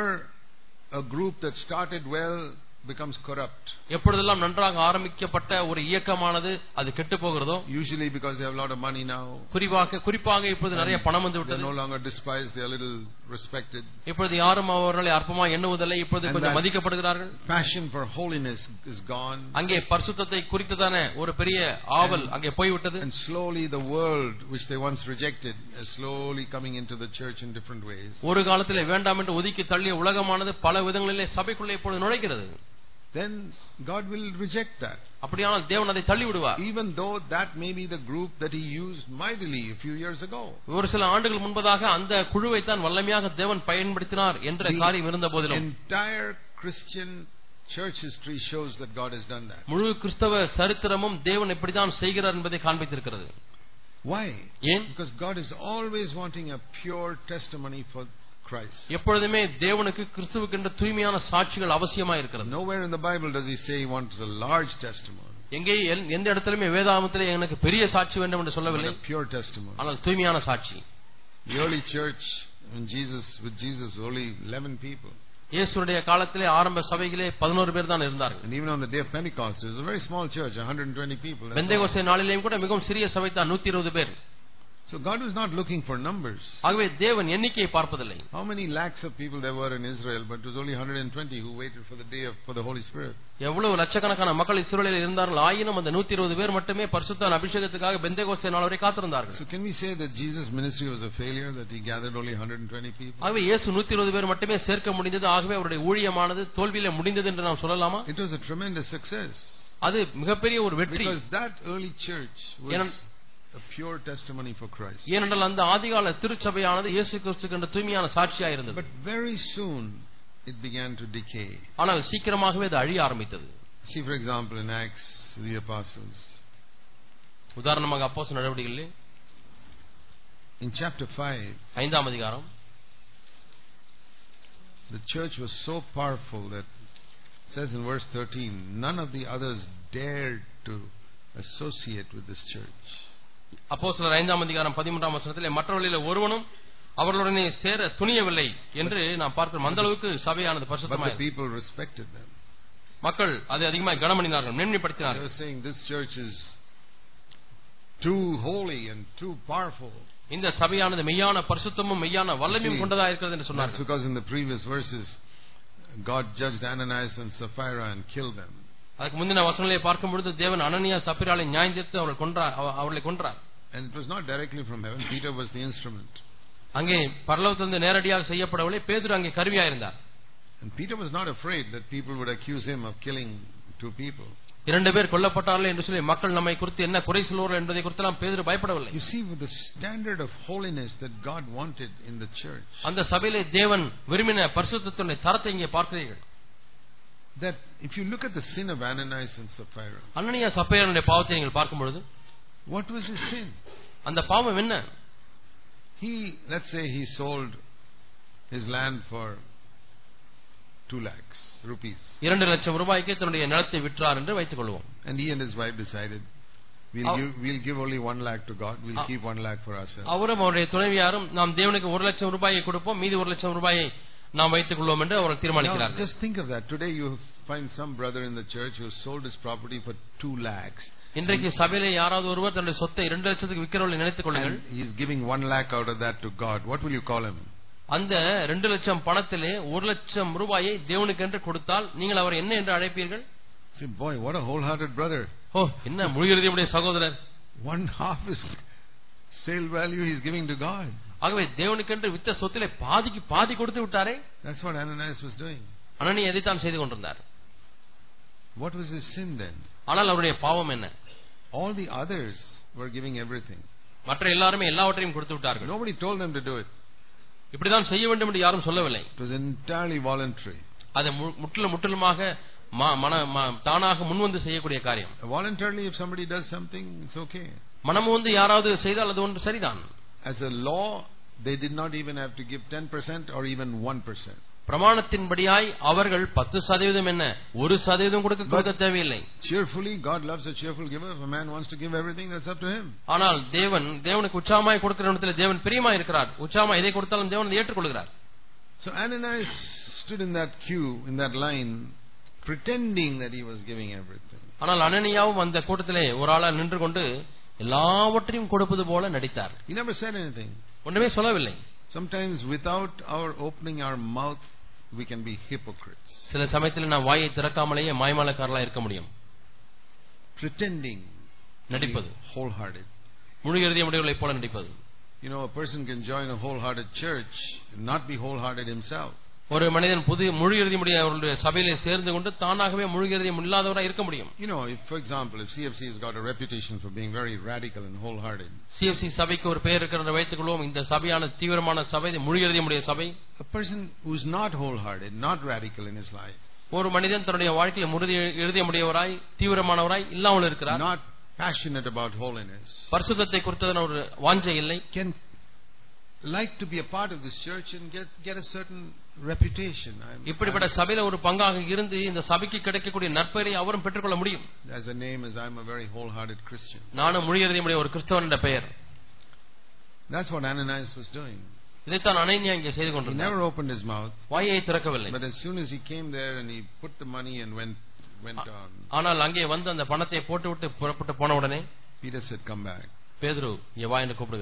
a group that started well becomes corrupt.
எப்பொழுதெல்லாம் நன்றாக ஆரம்பிக்கப்பட்ட ஒரு இயக்கமானது அது கெட்டு போகிறதோ,
usually because they have a lot of money now,
குறிப்பாக குறிப்பாக இப்பொழுது நிறைய பணம் வந்து விட்டது,
they no longer despised, they are little respected.
இப்பொழுது யாரும் அவர்களை அற்பமாய் எண்ணுவதில்லை, இப்பொழுது கொஞ்சம் மதிக்கப்படுகிறார்கள்.
Passion for holiness is gone.
அங்கே பரிசுத்தத்தை குறித்ததான ஒரு பெரிய ஆவல் அங்கே போய்விட்டது.
And slowly the world which they once rejected is slowly coming into the church in different ways.
ஒரு காலத்திலே வேண்டாம் என்று ஒதுக்கி தள்ளிய உலகமானது பல விதங்களிலே சபைக்குள்ளே இப்பொழுது நுழைகிறது.
Then God will reject that.
அப்படியானால் தேவன் அதை தள்ளி விடுவார்.
Even though that may be the group that he used mightily a few years ago.
ஒரு சில ஆண்டுகள் முன்பதாக அந்த குழுவை தான் வல்லமையாக தேவன் பயன்படுத்தினார் என்ற காரியம் இருந்த போதிலும்
entire Christian church history shows that God has done that.
முழு கிறிஸ்தவ சரித்திரமும் தேவன் எப்படி தான் செய்கிறார் என்பதை காண்பித்திருக்கிறது.
Why?
ஏன்?
Because God is always wanting a pure testimony for Christ.
எப்பொழுதுமே தேவனுக்கு கிறிஸ்துவுக்கு என்ற தூய்மையான சாட்சிகள் அவசியமாக இருக்கிறது.
Nowhere in the Bible does he say he wants a large testimony.
எங்கே எந்த இடத்திலுமே வேதாகமத்திலே எனக்கு பெரிய சாட்சி வேண்டும் என்று சொல்லவில்லை.
Pure testimony.
ஆனால் தூய்மையான சாட்சி.
The early church when Jesus with Jesus only eleven people.
இயேசுவுடைய காலத்திலே ஆரம்ப சபையிலே பதினொரு பேர் தான் இருந்தார்கள்.
And even on the day of Pentecost it was a very small church, one hundred twenty people.
Pentecost நாளிலேயும் கூட மிகவும் சிறிய சபை தான், நூற்று இருபது பேர்.
So God was not looking for numbers.
ஆகவே தேவன் எண்ணிக்கையை பார்ப்பதில்லை.
How many lakhs of people there were in Israel, but it was only one hundred twenty who waited for the day of, for the Holy Spirit.
எவ்வளவு லட்சக்கணக்கான மக்கள் இஸ்ரவேலில் இருந்தார்கள், ஆயினும் அந்த நூற்றி இருபது பேர் மட்டுமே பரிசுத்த அபிஷேகத்துக்காக பெந்தேகோஸ்தே நாள் வரை காத்திருந்தார்கள்.
So can we say that Jesus' ministry was a failure, that he gathered only one hundred twenty people?
ஆகவே இயேசு நூற்றி இருபது பேர் மட்டுமே சேர்க்க முடிந்தது, ஆகவே அவருடைய ஊழியமானது தோல்வியிலே முடிந்தது என்று நாம் சொல்லலாமா?
It was a tremendous success.
அது மிகப்பெரிய ஒரு வெற்றி.
Because that early church was a pure testimony for Christ.
ஏனென்றால் அந்த ஆதிகால திருச்சபையானது இயேசு கிறிஸ்துவுக்கு என்ற தூய்மையான சாட்சியாக இருந்தது.
But very soon it began to decay.
ஆனால் சீக்கிரமாகவே அது அழிய ஆரம்பித்தது.
See, for example, in Acts the Apostles,
உதாரணமாக அப்போஸ்தலர் நடவடிக்கைகளில்
in chapter five,
ஐந்தாம் அதிகாரம்,
the church was so powerful that it says in verse thirteen, none of the others dared to associate with this church.
அப்போஸ்தலர் ஐந்தாம் அதிகாரம் பதிமூன்றாம் வசனத்திலே மற்றவர்களில் ஒருவனும் அவர்களுடனே சேர துணியவில்லை என்று நாம் பார்க்கிறோம். அந்த அளவுக்கு சபையானது பரிசுத்தமானது.
But the people respected them.
மக்கள் அதை அதிகமாக கனமணினார்கள், மேன்மைப்படுத்தினார்கள்.
They were saying this church is too holy and too powerful.
இந்த சபையானது மெய்யான பரிசுத்தமும் மெய்யான வல்லமையும் கொண்டதா இருக்கிறது என்று சொன்னார்கள்.
That's because in the previous verses God judged Ananias and Sapphira and killed them.
அதுக்கு முந்தின வசனங்களை பார்க்கும் பொழுது தேவன் அனனியா சப்பீராளை நியாயம் தீர்த்து அவர்களை கொன்றார் அவர்களை கொன்றார்.
And it was not directly from heaven. Peter was the instrument.
அங்கே பரலோகத்திலிருந்து நேரடியாக செய்யப்படவில்லை, பேதுரு அங்கே கருவியாக இருந்தார்.
And Peter was not afraid that people would accuse him of killing two people.
இரண்டு பேர் கொல்லப்பட்டார்கள் என்று சொல்லி மக்கள் நம்மை குறித்து என்ன குறை சொல்வார்கள் என்பதை குறித்தெல்லாம் பேதுரு பயப்படவில்லை.
You see, with the standard of holiness that God wanted in the church,
அந்த சபையிலே தேவன் விரும்பின பரிசுத்தத்தின் தரத்தை இங்கே பார்க்கிறீர்கள்.
That if you look at the sin of Ananias and Sapphira,
அனனியா சப்பீராளுடைய பாவத்தை நீங்கள் பார்க்கும் பொழுது,
what was his sin?
அந்த பாவம் என்ன?
He, let's say he sold his land for two lakhs rupees.
இரண்டு லட்சம் ரூபாய்க்கு தன்னுடைய நிலத்தை விற்றார் என்று வைத்துக் கொள்வோம்.
And he and his wife decided, we'll give, we'll give only one lakh to God, we'll keep one lakh for ourselves.
அவரும் அவருடைய துணைவியாரும் நாம் தேவனுக்கு ஒரு லட்சம் ரூபாயை கொடுப்போம், மீதி ஒரு லட்சம் ரூபாயை நாம் வைத்துக் கொள்வோம் என்று அவர்கள் தீர்மானிக்கிறார்.
Just think of that. Today you find some brother in the church who sold his property for two lakhs.
இன்றைக்கு சபையிலே யாராவது ஒருவர் தன்னுடைய சொத்தை இரண்டு லட்சத்துக்கு விற்கிறவர்கள் நினைத்துக் கொள்ளுங்கள்.
He is giving one lakh out of that to God. What will you call him?
அந்த இரண்டு லட்சம் பணத்திலே ஒரு லட்சம் ரூபாயை தேவனுக்கு என்று கொடுத்தால் நீங்கள் அவர் என்ன என்று அழைப்பீர்கள்?
Say, boy, what a wholehearted brother.
ஓ, என்ன முழுகிருதியுடைய சகோதரர்.
One half is sale value he is giving to God.
ஆகவே தேவனுக்கு என்று வித்த சொத்திலே பாதிக்கு பாதி கொடுத்து விட்டாரே.
That's what Ananias was doing.
அனனியா எதைத்தான் செய்து கொண்டிருந்தார்?
What was his sin then?
ஆனால் அவருடைய பாவம் என்ன?
All the others were giving everything.
மற்ற எல்லாரும் எல்லாவற்றையும் கொடுத்து விட்டார்கள்.
Nobody told them to do it.
இப்படிதான் செய்ய வேண்டும் என்று யாரும் சொல்லவில்லை.
It was entirely voluntary.
அது முற்றிலும் முற்றிலுமாக தானாக முன்வந்து செய்யக்கூடிய காரியம்.
Voluntarily, if somebody does something, it's okay.
மனம் வந்து யாராவது செய்தால் அது ஒன்று சரிதான்.
As a law, they did not even have to give ten percent or even one percent.
பிரமாணத்தின்படியாய் அவர்கள் பத்து சதவீதம் என்ன ஒரு சதவீதம் கொடுக்க கொடுக்க தேவையில்லை.
Cheerfully, God loves a cheerful giver. If a man wants to give everything, that's up to him.
ஆனால் தேவன் தேவனுக்கு உற்சாகமாய் கொடுக்கிற இடத்துல தேவன் பிரியமாய் இருக்கிறார். உற்சாகமாய் எதை கொடுத்தாலும் தேவன் அதை ஏற்றுக்கொள்கிறார்.
So Ananias stood in that queue, in that line, pretending that he was giving everything.
ஆனால் அனனியாவும் அந்த கூட்டத்திலே ஒரு ஆளா நின்று கொண்டு எல்லாவற்றையும் கொடுப்பது போல நடித்தார்.
He never said anything.
ஒன்றுமே சொல்லவில்லை.
Sometimes without our opening our mouth, we can be hypocrites.
சில சமயத்தில் நாம் வாயை திறக்காமலேயே மாய்மாலக்காரர்களாக இருக்க முடியும்.
Pretending,
நடிப்பது,
wholehearted.
முழு இருதயமுடையவர்களைப் போல நடிப்பது.
You know, a person can join a wholehearted church and not be wholehearted himself.
ஒரு மனிதன் புது முழு இருதயமுடைய சபையிலே சேர்ந்து கொண்டு தானாகவே முழு இருதயம் இல்லாதவராக இருக்க முடியும்.
You know, if for example, if C F C has got a reputation for being very radical and wholehearted.
C F C சபைக்கு ஒரு பெயர் இருக்கிறத வைத்துக் கொள்வோம். இந்த சபையான தீவிரமான சபை, முழு இருதயமுடைய சபை.
A person who is not wholehearted, not radical in his life.
ஒரு மனிதன் தன்னுடைய வாழ்க்கையில் முழு இருதயமுடையவராய் தீவிரமானவராய் இல்லாமல் இருக்கிறார்.
Not passionate about holiness.
பரிசுத்தத்தை குறித்ததான ஒரு வாஞ்சை இல்லை.
Can like to be a part of this church and get get a certain reputation.
இப்படிப்பட்ட சபையில ஒரு பங்காக இருந்து இந்த சபைக்கு கிடைக்கக்கூடிய நற்பெயரை அவரும் பெற்றுக்கொள்ள முடியும்.
As a name as I'm a very wholehearted Christian.
நானும் முழு இருதயமுடைய ஒரு கிறிஸ்தவன் என்ற பெயர்.
That's what Ananias was doing.
இதைத்தான் அனனியா இங்கே செய்து கொண்டிருந்தார்.
He never opened his mouth.
வாயை திறக்கவில்லை.
But as soon as he came there and he put the money and went went on.
ஆனால் அங்கே வந்து அந்த பணத்தை போட்டுவிட்டு புறப்பட்டு போன உடனே
Peter said, come back.
பேதுரு இங்கே வா என்று கூப்பிடுகிறார்.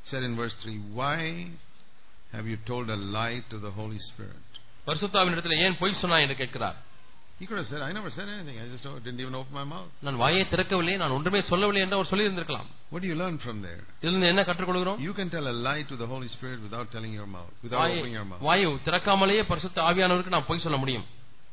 said in verse three, why have you told a lie to the Holy Spirit?
பரிசுத்த ஆவியினிடத்தில் ஏன் பொய் சொன்னாய் என்று கேட்கிறார்.
He could have said, I never said anything. I just didn't even open my mouth.
நான் வாயை திறக்கவில்லை, நான் ஒன்றுமே சொல்லவில்லை என்று அவர் சொல்லி இருந்திருக்கலாம்.
What do you learn from there?
இதிலிருந்து என்ன கற்றுக்கொள்கிறோம்?
You can tell a lie to the Holy Spirit without telling your mouth, without opening your mouth.
வாயை திறக்காமலேயே பரிசுத்த ஆவியானவருக்கு நாம் பொய் சொல்ல முடியும்.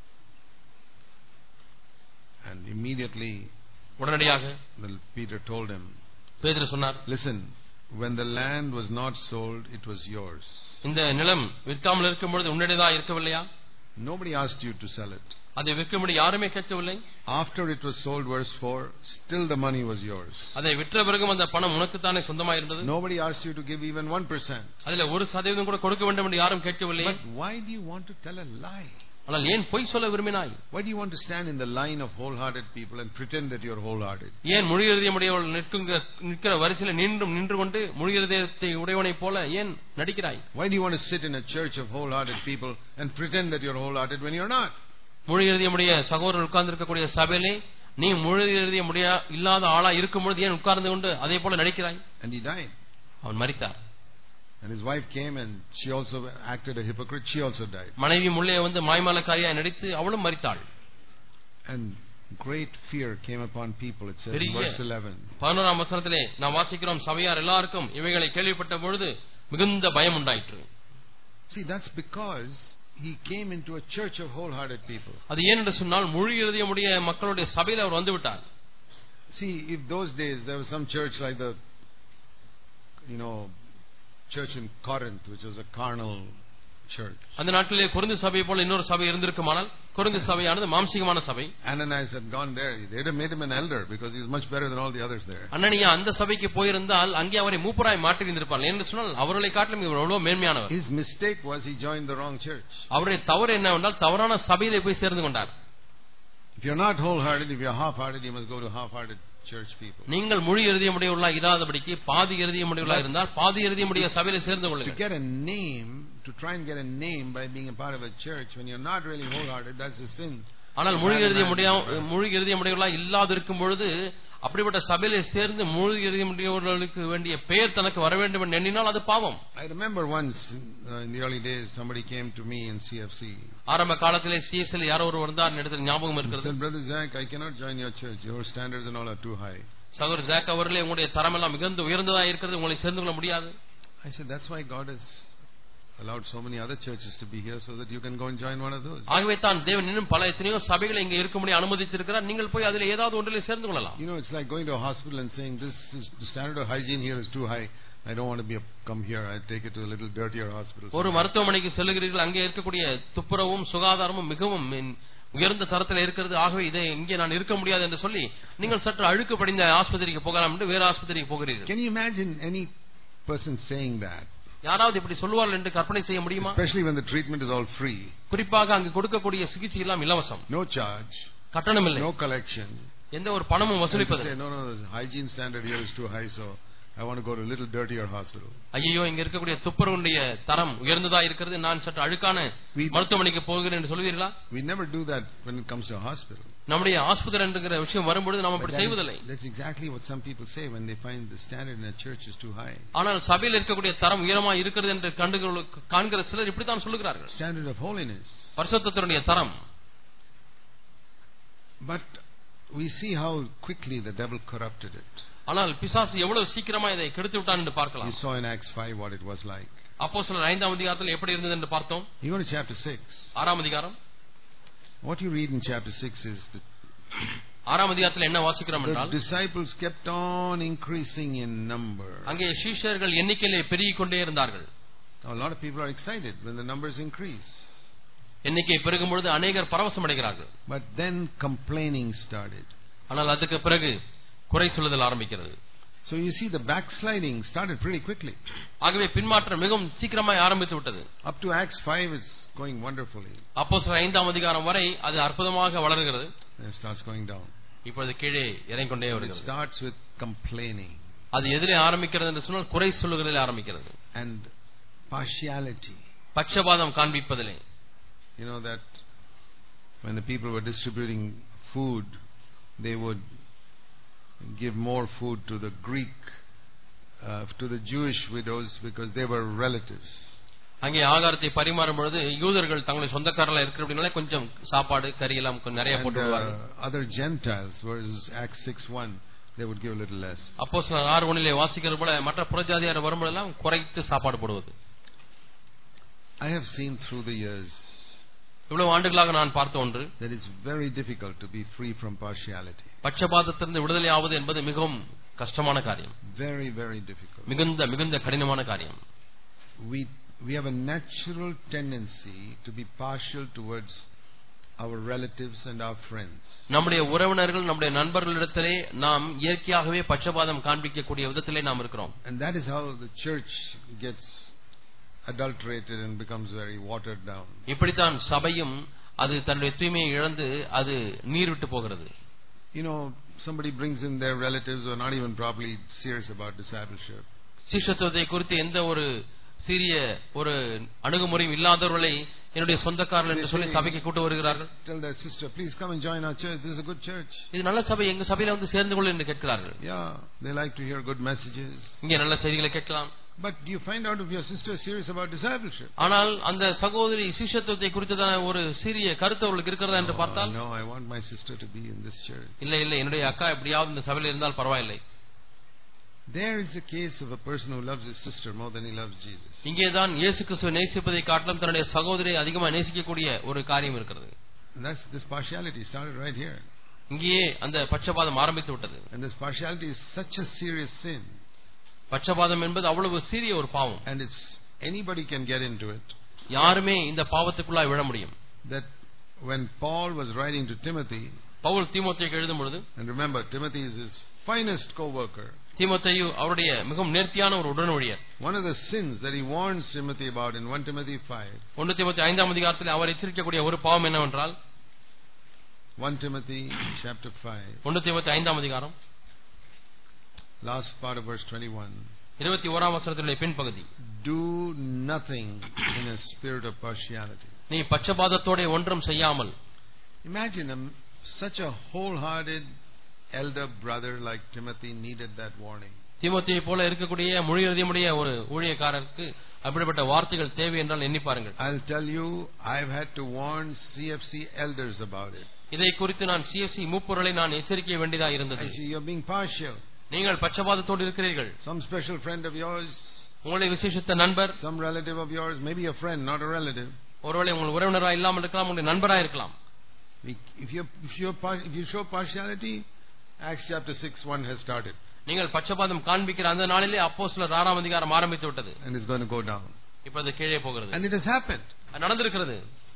And immediately
உடனடியாக
Peter told him,
பேதுரு சொன்னார்,
listen, when the land was not sold, it was yours.
இந்த நிலம் விற்காமல் இருக்கும் பொழுது உன்னுடையதா இருக்கவில்லையா?
Nobody asked you to sell it.
அதை விற்கும்படி யாருமே கேட்கவில்லை.
After it was sold, verse four, still the money was yours.
அதை விற்ற பிறகும் அந்த பணம் உனக்குத்தானே சொந்தமாக இருந்தது.
Nobody asked you to give even one percent.
அதிலே ஒரு சதவீதம் கூட கொடுக்க வேண்டும் என்று யாரும் கேட்கவில்லை.
But why do you want to tell a lie?
ஆனால் ஏன் பொய் சொல்ல விரும்பினாய்?
Why do you want to stand in the line of wholehearted people and pretend that you are wholehearted?
ஏன் முழு இதயமுடையவர்கள் நிற்கிற நிற்கிற வரிசையில் நின்று நின்று கொண்டு முழு இதயத்தை உடையவனைப் போல ஏன் நடிக்கிறாய்?
Why do you want to sit in a church of wholehearted people and pretend that you are wholehearted when you are not?
முழு இதயமுடைய சகோதரர் உட்கார்ந்து இருக்கக்கூடிய சபையிலே நீ முழு இதயமுடைய இல்லாத ஆளா இருக்கும் பொழுது ஏன் உட்கார்ந்து கொண்டு அதே போல நடிக்கிறாய்?
And he died.
அவன் மரித்தார்.
And his wife came and she also acted a hypocrite. She also died.
மனைவி முள்ளே வந்து மாய்மாலக்காரியாய் நடித்து அவளும் மரித்தாள்.
And great fear came upon people, it says in verse eleven.
பதினோராம் வசனத்திலே நாம் வாசிக்கிறோம், சபையார் எல்லாருக்கும் இவைகளை கேள்விப்பட்ட பொழுது மிகுந்த பயம் உண்டாயிற்று.
See, that's because he came into a church of wholehearted people.
அது ஏன் என்று சொன்னால் முழு இதயமுடைய மக்களுடைய சபையில் அவர் வந்து விட்டார்.
See, if those days there was some church like the, you know, church in Corinth, which was a carnal church.
அந்த நாட்களிலே கொரிந்து சபை போல இன்னொரு சபை இருந்திருக்குமானால் கொரிந்து சபையானது மாம்சீகமான சபை.
Ananias had gone there. They had made him an elder because he was much better than all the others there.
அனனியா அந்த சபைக்கு போயிருந்தால் அங்கே அவரை மூப்பராய் மாற்றி இருந்திருப்பார். என்று சொன்னால் அவர்களை காட்டிலும் இவர் எவ்வளவு மேன்மையானவர்.
His mistake was he joined the wrong church.
அவருடைய தவறு என்னவென்றால் தவறான சபையிலே போய் சேர்ந்து கொண்டார்.
If you are not wholehearted, if you are half-hearted, you must go to half-hearted church people.
நீங்கள் முழு இதயமுடையவர்களாக இராதபடிக்கு பாதி இதயமுடையவர்களாக இருந்தால் பாதி இதயமுடைய சபையிலே சேர்ந்து கொள்ளுங்கள்.
To get a name, to try and get a name by being a part of a church when you are not really wholehearted, that's a sin.
ஆனால் முழு இதயமுடைய முழு இதயமுடையவர்களாக இல்லாதிருக்கும் பொழுது அப்படிப்பட்ட சபையிலே சேர்ந்து முழு இதயமுடையவர்களுக்கு வேண்டிய பெயர் தனக்கு வர வேண்டும் என்று எண்ணினால் அது பாவம்.
I remember once uh, in the early days somebody came to me in C F C.
ஆரம்ப காலத்திலே C F C ல யாரோ ஒருவர் வந்தார், என்னிடத்தில் ஞாபகம் இருக்கிறது.
Said, Brother Zach, I cannot join your church. Your standards and all are too high.
சகோதரர் ஜாக் அவர்களே, உங்களுடைய தரம் எல்லாம் மிகுந்த உயர்ந்ததா இருக்கிறது, உங்களை சேர்ந்து கொள்ள முடியாது.
I said, that's why God has allowed so many other churches to be here so that you can go and join one of those.
ஆகவே தான் தேவன் இன்னும் பல எத்தனையோ சபைகளை இங்கே இருக்கும்படி அனுமதித்திருக்கிறார். நீங்கள் போய் அதில் ஏதாவது ஒன்றிலே சேர்ந்து கொள்ளலாம்.
You know, it's like going to a hospital and saying this is, the standard of hygiene here is too high. I don't want to be a, come here. I take it to a little dirtier hospital.
ஒரு மருத்துவமனைக்கு செல்லுகிறீர்கள், அங்கே இருக்கக்கூடிய துப்புரவும் சுகாதாரமும் மிகவும் உயர்ந்த தரத்தில் இருக்கிறது, ஆகவே இதை இங்கே நான் இருக்க முடியாது என்று சொல்லி நீங்கள் சற்று அழுக்கு படிந்த ஆஸ்பத்திரிக்கு போகலாம் என்று வேறு ஆஸ்பத்திரிக்கு போகிறீர்கள்.
Can you imagine any person saying that?
யாராவது இப்படி சொல்வார்கள் என்று கற்பனை செய்ய முடியுமா?
Especially when the treatment is all free.
குறிப்பாக அங்கு கொடுக்கக்கூடிய சிகிச்சை எல்லாம் இலவசம்.
No charge.
கட்டணம் இல்லை.
No collection.
எந்த ஒரு பணமும் வசூலிப்பது.
No, no, the hygiene standard here is too high, so I want to go to a little dirtier hospital.
ஐயோ, இங்க இருக்கக்கூடிய துப்புரவுடைய தரம் உயர்ந்ததா இருக்கிறது, நான் சற்று அழுக்கான மருத்துவமனைக்கு போகிறேன் என்று சொல்வீர்களா?
We never do that when it comes to a hospital.
நம்முடைய ஆஸ்பத்திரி என்கிற விஷயம் வரும்போது நாம் அப்படி செய்வதில்லை.
That's exactly what some people say when they find the standard in a church is too high.
ஆனால் சபையில் இருக்கக்கூடிய தரம் உயரமா இருக்கிறது என்று காண்கிற சிலர் இப்படி தான் சொல்லுகிறார்கள்.
Standard of holiness.
பரிசுத்தத்தினுடைய தரம்.
But we see how quickly the devil corrupted it.
ஆனால் பிசாசு எவ்வளவு சீக்கிரமா இதை கெடுத்து விட்டான் என்று பார்க்கலாம்.
We saw in Acts five what it was like.
அப்போஸ்தலர் ஐந்தாம் அதிகாரத்தில் எப்படி இருந்தது என்று பார்த்தோம்.
You go to chapter six.
ஆறாம் அதிகாரம்.
What you read in chapter six is that
ஆறாம் அதிகாரத்தில் என்ன வாசிக்கிறோம் என்றால்,
the disciples kept on increasing in number.
அங்கே சீஷர்கள் எண்ணிக்கையிலே பெருகிக் கொண்டே இருந்தார்கள்.
A lot of people are excited when the numbers increase.
எண்ணிக்கை பெருகும் பொழுது அநேகர் பரவசம் அடைகிறார்கள்.
But then complaining started.
ஆனால் அதுக்கு பிறகு குறை சொல்லுதல் ஆரம்பிக்கிறது.
So you see the backsliding started pretty quickly.
ஆகவே பின்மாற்றம் மிகவும் சீக்கிரமாய் ஆரம்பித்து விட்டது.
Up to Acts five it's going wonderfully.
அப்போஸ்தலர் ஐந்தாம் அதிகாரம் வரை அது அற்புதமாக வளர்கிறது.
Then it starts going down.
இப்பொழுது கீழே இறங்கிக் கொண்டே வருகிறது.
It starts with complaining.
அது எதிலே ஆரம்பிக்கிறது என்று சொன்னால் குறை சொல்லுகிறதில் ஆரம்பிக்கிறது.
And partiality.
பட்சபாதம் காண்பிப்பதிலே.
You know that when the people were distributing food, they would give more food to the Greek uh, to the Jewish widows because they were relatives.
அங்கே ஆகாரத்தை பரிமாறும் பொழுது யூதர்கள் தங்களை சொந்தக்காரர்களா இருக்கிறதுனால கொஞ்சம் சாப்பாடு கறி எல்லாம் நிறைய போட்டுவார்கள்.
Other Gentiles, verses Acts six one, they would give a little less.
அப்போஸ்தலர் ஆறு ஒன்றிலே வாசிக்கிறது போல மற்ற புறஜாதியார் வரும்போதெல்லாம் குறைத்து சாப்பாடு போடுவது.
I have seen through the years,
இவ்வளவு ஆண்டுகளாக நான் பார்த்த ஒன்று,
that it's very difficult to be free from partiality.
பட்சபாதத்திலிருந்து விடுதலை ஆவது என்பது மிகவும் கஷ்டமான காரியம்.
Very very difficult.
மிகுந்த மிகுந்த கடினமான காரியம்.
We we have a natural tendency to be partial towards our relatives and our friends.
நம்முடைய உறவினர்கள் நம்முடைய நண்பர்களிடத்திலே நாம் இயற்கையாகவே பட்சபாதம் காண்பிக்கக்கூடிய விதத்திலே நாம் இருக்கிறோம்.
And that is how the church gets adulterated and becomes very watered down.
இப்படித்தான் சபையும் அது தன்னுடைய தூய்மையை இழந்து அது நீர் விட்டு போகிறது.
You know, somebody brings in their relatives who are not even properly serious about discipleship.
சிஷ்யத்துவத்தை குறித்து எந்த ஒரு சீரிய ஒரு அணுகுமுறையும் இல்லாதவர்களை என்னுடைய சொந்தக்காரர்கள் என்று சொல்லி சபைக்கு கூட்டு வருகிறார்கள்.
Tell their sister, please come and join our church. This is a good church.
இது நல்ல சபை, எங்க சபையில வந்து சேர்ந்து கொள்ள என்று கேட்கிறார்கள்.
Yeah, they like to hear good messages.
இங்கே நல்ல செய்திகளை கேட்கலாம்.
But you find out if your sister is serious about discipleship.
ஆனால் அந்த சகோதரி சிஷ்யத்துவத்தை குறித்ததான ஒரு சீரிய கருத்து அவளுக்கு இருக்கிறதா என்று பார்த்தால்,
no, I want my sister to be in this church.
இல்ல இல்ல என்னுடைய அக்கா எப்படியாவது இந்த சபையில் இருந்தால் பரவாயில்லை.
There is a case of a person who loves his sister more than he loves Jesus.
இங்கேதான் இயேசு கிறிஸ்துவை நேசிப்பதை காட்டிலும் தன்னுடைய சகோதரியை அதிகமாக நேசிக்கக்கூடிய ஒரு காரியம் இருக்கிறது.
And that's this partiality started right here.
இங்கேயே அந்த பட்சபாதம் ஆரம்பித்து விட்டது.
And this partiality is such a serious sin.
பட்சபாதம் என்பது அவ்வளவு சீரிய ஒரு பாவம்.
And it's anybody can get into it.
யாருமே இந்த பாவத்துக்குள்ளாய் விழ முடியும்.
That when Paul was writing to Timothy,
Pavul தீமோத்தேயுக்கு எழுதும் பொழுது, and
remember Timothy is his finest co-worker.
தீமோத்தேயு அவருடைய மிகவும் நேர்த்தியான ஒரு உடனடியார்.
One of the sins that he warns Timothy about in First Timothy five.
ஒன்று தீமோத்தேயு ஐந்தாம் அதிகாரத்தில் அவர் எச்சரிக்கக்கூடிய ஒரு பாவம் என்னவென்றால்,
First Timothy chapter five.
ஒன்று தீமோத்தேயு ஐந்தாம் அதிகாரம்
last part of verse twenty-one.
இருபத்தி ஓராம் வசனத்தினுடைய பின்பகுதி.
Do nothing in a spirit of partiality.
நீ பட்சபாதத்தோட ஒன்றும் செய்யாமல்.
Imagine him, such a wholehearted elder brother like Timothy needed that warning.
தீமோத்தேயை போல இருக்கக்கூடிய முழு இதயமுடைய ஒரு ஊழியக்காரருக்கு அப்படிப்பட்ட வார்த்தைகள் தேவை என்றால் எண்ணி பாருங்கள்.
I'll tell you, I've had to warn C F C elders about it.
இதை குறித்து நான் C F C மூப்பர்களை நான் எச்சரிக்க வேண்டியதாக இருந்தது.
I see you're being partial.
நீங்கள் பட்சபாதத்தோடு இருக்கிறீர்கள்.
Some special friend of yours,
உங்களுடைய விசேஷித்த நண்பர்,
some relative of yours, maybe a friend, not a relative.
ஒருவேளை உங்கள் உறவினராக இல்லாமல் இருக்கலாம், உங்களுடைய நண்பராக இருக்கலாம்.
If you if you if you show partiality, Acts chapter six one has started.
நீங்கள் பட்சபாதம் காண்பிக்கிற அந்த நாளிலே அப்போஸ்தலர் ஆறாம் அதிகாரம் ஆரம்பித்து விட்டது.
And it's going to go down.
இப்ப அது கீழே போகிறது.
And it has happened.
அது நடந்திருக்கிறது.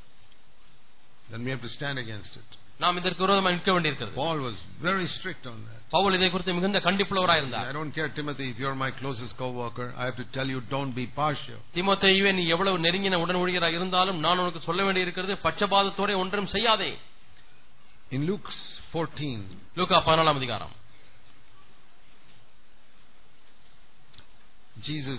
Then we have to stand against it.
நாம் இதற்கு விரோதமாக நிற்க வேண்டியிருக்கிறது.
Paul was very strict on that.
Pavul இதை குறித்து மிகுந்த கண்டிப்புள்ளவராய் இருந்தார்.
I don't care, Timothy, if you're my closest co-worker, I have to tell you, don't be partial.
தீமோத்தேயுவே, நீ எவ்வளவு நெருங்கின உடன் ஊழியராக இருந்தாலும் நான் உனக்கு சொல்ல வேண்டியிருக்கிறது, பட்சபாதத்தோட ஒன்றும் செய்யாதே.
In Luke fourteen,
லூக்கா பதினாலாம் அதிகாரம்,
Jesus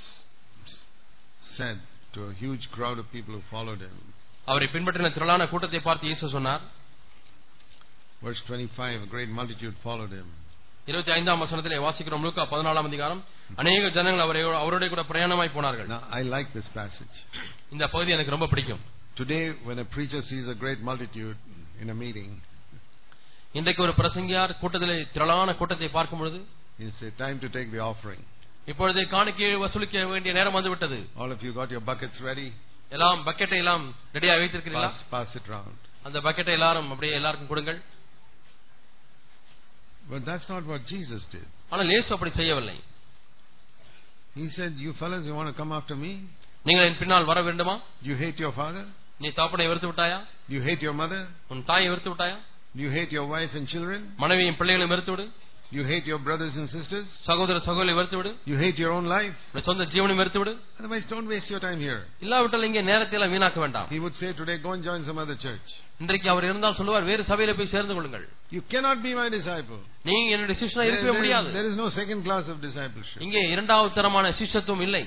said to a huge crowd of people who followed him.
அவரை பின்பற்றின திரளான கூட்டத்தை பார்த்து இயேசு சொன்னார்.
Verse twenty-five, a great multitude followed him.
இருபத்தி ஐந்தாம் வசனத்திலே வாசிக்கிறோம். லூக்கா பதினாலாம் அதிகாரம், அநேக ஜனங்கள் அவரை அவரோட கூட பிரயாணமாய் போனார்கள்.
Now I like this passage.
இந்த பகுதி எனக்கு ரொம்ப பிடிக்கும்.
Today when a preacher sees a great multitude in a meeting,
இன்றைக்கு ஒரு பிரசங்கியார் கூட்டத்திலே திரளான கூட்டத்தை பார்க்கும் பொழுது,
he'll say, time to take the offering.
இப்பொழுது காணிக்கையை வசூலிக்க வேண்டிய நேரம் வந்து விட்டது.
All of you got your buckets ready?
எல்லாம் பக்கெட்டை எல்லாம் ரெடியா வைத்திருக்கிறீர்களா?
Pass, pass it round.
அந்த பக்கெட்டை எல்லாரும் அப்படியே எல்லாருக்கும் கொடுங்கள்.
But that's not what Jesus did.
ஆனால் இயேசு அப்படி செய்யவில்லை.
He said, you fellas, you want to come after me?
நீங்கள் என் பின்னால் வர வேண்டுமா?
You hate your father?
நீ தகப்பனை வெறுத்து விட்டாயா?
You hate your mother?
உன் தாயை வெறுத்து விட்டாயா?
You hate your wife and children?
மனைவியும் பிள்ளைகளையும் வெறுத்து விடு.
You hate your brothers and sisters?
சகோதர சகோதரியை வெறுத்து விடு.
You hate your own life?
உன் சொந்த ஜீவனை வெறுத்து விடு.
Otherwise don't waste your time here.
இல்லாவிட்டால் இங்கே நேரத்தை எல்லாம் வீணாக்க வேண்டாம்.
He would say today, go and join some other church.
இன்றைக்கு அவர் இருந்தால் சொல்லுவார், வேறு சபையில போய் சேர்ந்து கொள்ளுங்கள்.
You cannot be my disciple.
நீங்க என்னுடைய சிஷ்யனா இருக்கவே முடியாது.
There is no second class of discipleship.
இங்கே இரண்டாவது தரமான சிஷ்யத்துவம் இல்லை.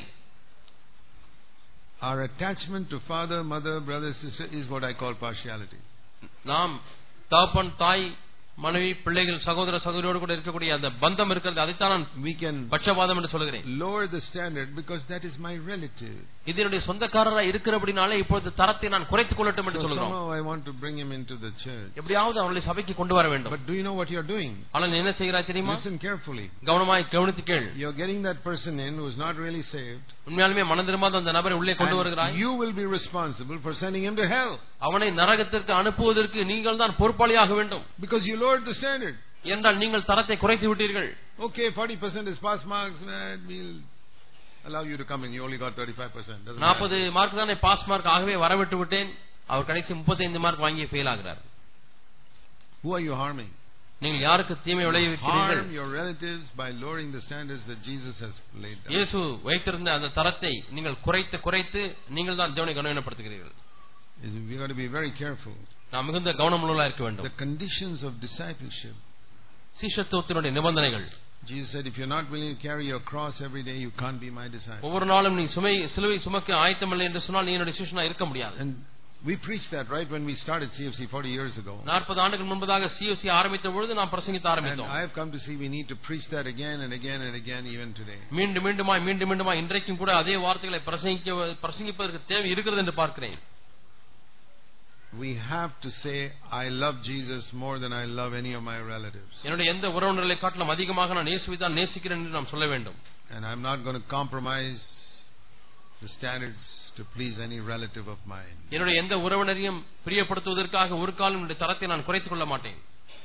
Our attachment to father, mother, brother, sister is what I call partiality.
நாம் தகப்பன், தாய், மனைவி பிள்ளைகள் சகோதர சகோதரியோடு கூட இருக்கக்கூடிய அந்த பந்தம் இருக்கிறது, அதைத்தான் நான்
we can
பட்சபாதம் என்று சொல்கிறேன்.
lower the standard because that is my relative.
இது என்னுடைய சொந்தக்காரராக இருக்கிறபடினாலே இப்பொழுது தரத்தை நான் குறைத்துக் கொள்ளட்டும் என்று
So
சொல்கிறோம்.
somehow I want to bring him into the church.
எப்படியாவது அவர்களை சபைக்கு கொண்டு வர வேண்டும்.
But do you know what you are doing?
ஆனால் நீ என்ன செய்கிறாய் தெரியுமா?
Listen carefully.
கவனமாய் கவனித்து கேள்.
You are getting that person in who is not really saved.
உண்மையாலுமே மனம் திரும்பாத அந்த நபரை உள்ளே கொண்டு வருகிறாய்.
You will be responsible for sending him to hell.
அவனை நரகத்திற்கு அனுப்புவதற்கு நீங்கள் தான் பொறுப்பாளியாக வேண்டும்.
Because you lowered the standard.
என்றால் நீங்கள் தரத்தை குறைத்து விட்டீர்கள்.
Okay, forty percent is pass marks, man, we'll allow you to come in. You only got thirty-five percent.
நாற்பது மார்க் தானே பாஸ் மார்க், ஆகவே வரவிட்டு விட்டேன். அவர் கடைசி முப்பத்தைந்து மார்க் வாங்கி ஃபெயில் ஆகிறார்.
Who are you harming?
நீங்கள் யாருக்கு தீமை விளைவிக்கிறீர்கள்?
Harm your relatives by lowering the standards that Jesus has laid down.
இயேசு வைத்திருந்த அந்த தரத்தை நீங்கள் குறைத்து குறைத்து நீங்கள் தான் தேவனை கனவீனப்படுத்துகிறீர்கள்.
We got to be very careful.
நாம் மிகுந்த கவனமுள்ளவர்களாக இருக்க வேண்டும்.
The conditions of discipleship.
சீஷத்துவத்தினுடைய நிபந்தனைகள்.
Jesus said, if you're not willing to carry your cross every day, you can't be my disciple.
ஒவ்வொரு நாளும் நீ சுமை சிலுவை சுமக்க ஆயத்தமில்லை என்று சொன்னால் நீ என்னுடைய சீஷனாக இருக்க முடியாது.
And we preached that right when we started C F C forty years ago.
நாற்பது ஆண்டுகள் முன்பதாக C F C ஆரம்பித்த பொழுது நாம் பிரசங்கிக்க ஆரம்பித்தோம்.
And I have come to see we need to preach that again and again and again even today.
மீண்டும் மீண்டுமாய் மீண்டும் மீண்டுமாய் இன்றைக்கும் கூட அதே வார்த்தைகளை பிரசங்கிக்க பிரசங்கிப்பதற்கு தேவை இருக்கிறது என்று பார்க்கிறேன்.
We have to say, I love Jesus more than I love any of my relatives.
என்னுடைய எந்த உறவினர்களை காட்டிலும் அதிகமாக நான் இயேசுவை தான் நேசிக்கிறேன் என்று நாம் சொல்ல வேண்டும்.
And I'm not going to compromise the standards to please any relative of mine.
என்னுடைய எந்த உறவினரையும் பிரியப்படுத்துவதற்காக ஒரு காலம் என்னுடைய தரத்தை நான் குறைத்துக் கொள்ள மாட்டேன்.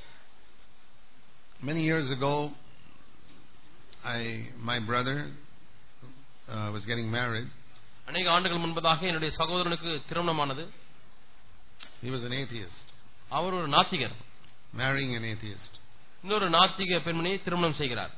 Many years ago, I my brother uh, was getting married.
அநேக ஆண்டுகள் முன்பதாக என்னுடைய சகோதரனுக்கு திருமணமானது.
He was an atheist.
அவர் ஒரு நாத்திகர்.
Marrying an atheist.
இன்னொரு நாத்திக பெண்மணியை திருமணம் செய்கிறார்.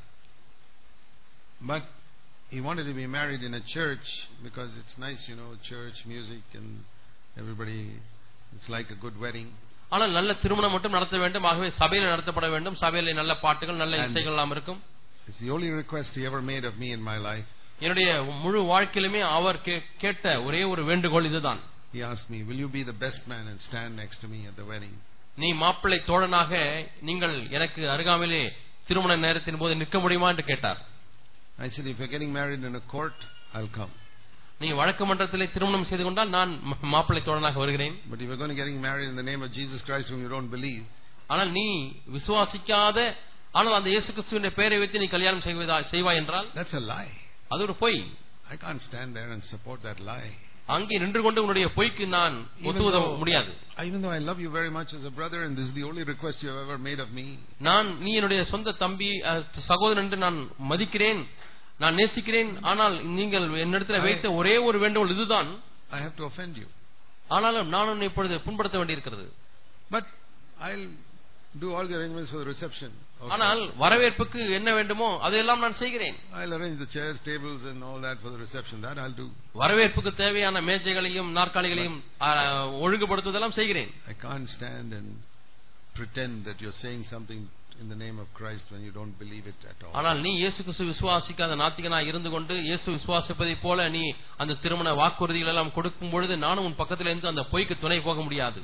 But he wanted to be married in a church because it's nice, you know, church music and everybody, it's like a good wedding.
ஆனால் நல்ல திருமணம் மட்டும் நடத்த வேண்டும், ஆகவே சபையில் நடத்தப்பட வேண்டும், சபையில் நல்ல பாட்டுகள் நல்ல இசைகள் எல்லாம் இருக்கும்.
It's the only request he ever made of me in my life.
என்னுடைய முழு வாழ்க்கையிலுமே அவர் கேட்ட ஒரே ஒரு வேண்டுகோள் இதுதான்.
He asked me, will you be the best man and stand next to me at the wedding?
நீ மாப்பிள்ளை தோழனாக நீங்கள் எனக்கு அருகாமையிலே திருமண நேரத்தின் போது நிற்க முடியுமா என்று கேட்டார்.
I said, if you're getting married in a court, I'll come.
நீ வழக்கு மன்றத்திலே திருமணம் செய்து கொண்டால் நான் மாப்பிள்ளை தோழனாக வருகிறேன்.
But if you're going to getting married in the name of Jesus Christ whom you don't believe,
ஆனால் நீ விசுவாசிக்காத ஆனால் அந்த இயேசு கிறிஸ்துவின் பெயரை வைத்து நீ கல்யாணம் செய்வாய் என்றால்
that's a lie.
அது ஒரு பொய்.
I can't stand there and support that lie.
அங்கே நின்று கொண்டு உன்னுடைய பொய்க்கு நான் ஒத்துவத முடியாது.
Even though I love you very much as a brother and this is the only request you have ever made of me.
நான் நீ என்னுடைய சொந்த தம்பி சகோதரன் என்று நான் மதிக்கிறேன், நான் நேசிக்கிறேன், ஆனால் நீங்கள் என்னிடத்தில் வைத்த ஒரே ஒரு வேண்டுகோள் இதுதான்.
I have to offend you.
ஆனாலும் நான் உன்னை இப்பொழுது புண்படுத்த வேண்டியிருக்கிறது.
But I'll do all the arrangements for the reception.
ஆனால் வரவேற்புக்கு என்ன வேண்டுமோ அதையெல்லாம் நான் செய்கிறேன்.
I'll arrange the chairs, tables and all that for the reception. That I'll do.
வரவேற்புக்கு தேவையான மேஜைகளையும் நாற்காலிகளையும் ஒழுங்குபடுத்துவதெல்லாம் செய்கிறேன்.
I can't stand and pretend that you're saying something in the name of Christ when you don't believe it at all.
ஆனால் நீ இயேசு கிறிஸ்து விசுவாசிக்காத நாத்திகனாய் இருந்து கொண்டு இயேசு விசுவாசிப்பதைப் போல நீ அந்த திருமண வாக்குறுதிகள் எல்லாம் கொடுக்கும் பொழுது நானும் உன் பக்கத்தில் இருந்து அந்த பொய்க்கு துணை போக முடியாது.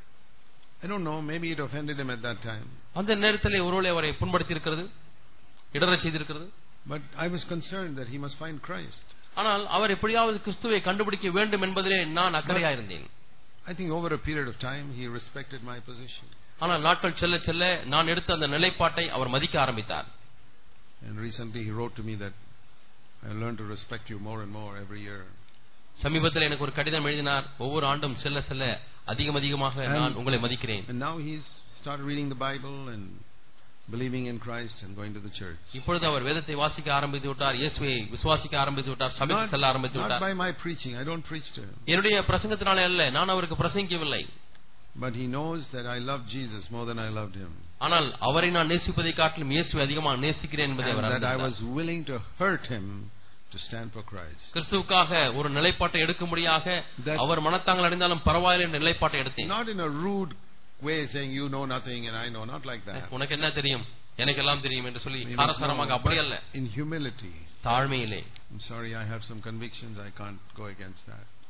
I don't know, maybe it offended him at that time.
அந்த நேரத்திலே ஒருவேளை அவரை புண்படுத்தி இருக்கிறது, இடற செய்திருக்கிறது.
But I was concerned that he must find Christ.
ஆனால் அவர் எப்படியாவது கிறிஸ்துவை கண்டுபிடிக்க வேண்டும் என்பதிலே நான் அக்கறையா இருந்தேன்.
I think over a period of time he respected my position.
ஆனால் நாட்கள் செல்ல செல்ல நான் எடுத்த அந்த நிலைப்பாட்டை அவர் மதிக்க ஆரம்பித்தார்.
And recently he wrote to me that I learned to respect you more and more every year.
சமீபத்தில் எனக்கு ஒரு கடிதம் எழுதினார், ஒவ்வொரு ஆண்டும் செல்ல செல்ல அதிகம் அதிகமாக நான் உங்களை மதிக்கிறேன்.
And now he's started reading the Bible and believing in Christ and going to the church.
இப்பொழுது அவர் வேதத்தை வாசிக்க ஆரம்பித்து விட்டார், இயேசுவை விசுவாசிக்க ஆரம்பித்து விட்டார், சபைக்கு செல்ல ஆரம்பித்து விட்டார்.
Not by my preaching, I don't preach to him.
என்னுடைய பிரசங்கத்தினாலே அல்ல, நான் அவருக்கு பிரசங்கிக்கவில்லை.
But he knows that I love Jesus more than I loved him.
ஆனால் அவரை நான் நேசிப்பதை காட்டிலும் இயேசுவை அதிகமாக நேசிக்கிறேன் என்பதை அவர்
அறிந்தார். And that I
அறிந்தார்.
was willing to hurt him to stand for Christ.
கிறிஸ்துவுக்காக ஒரு நிலைப்பாட்டை எடுக்கும்படியாக அவர் மனத்தாங்கள் அடைந்தாலும் பரவாயில்லை என்ற நிலைப்பாட்டை எடுத்தேன்.
Not in a rude way saying you know nothing and I know, not like that.
உனக்கு என்ன தெரியும், எனக்கு எல்லாம் தெரியும் என்று சொல்லி காரசாரமாக அப்படி அல்ல,
in humility.
தாழ்மையிலே.
I'm sorry, I have some convictions, I can't go against that.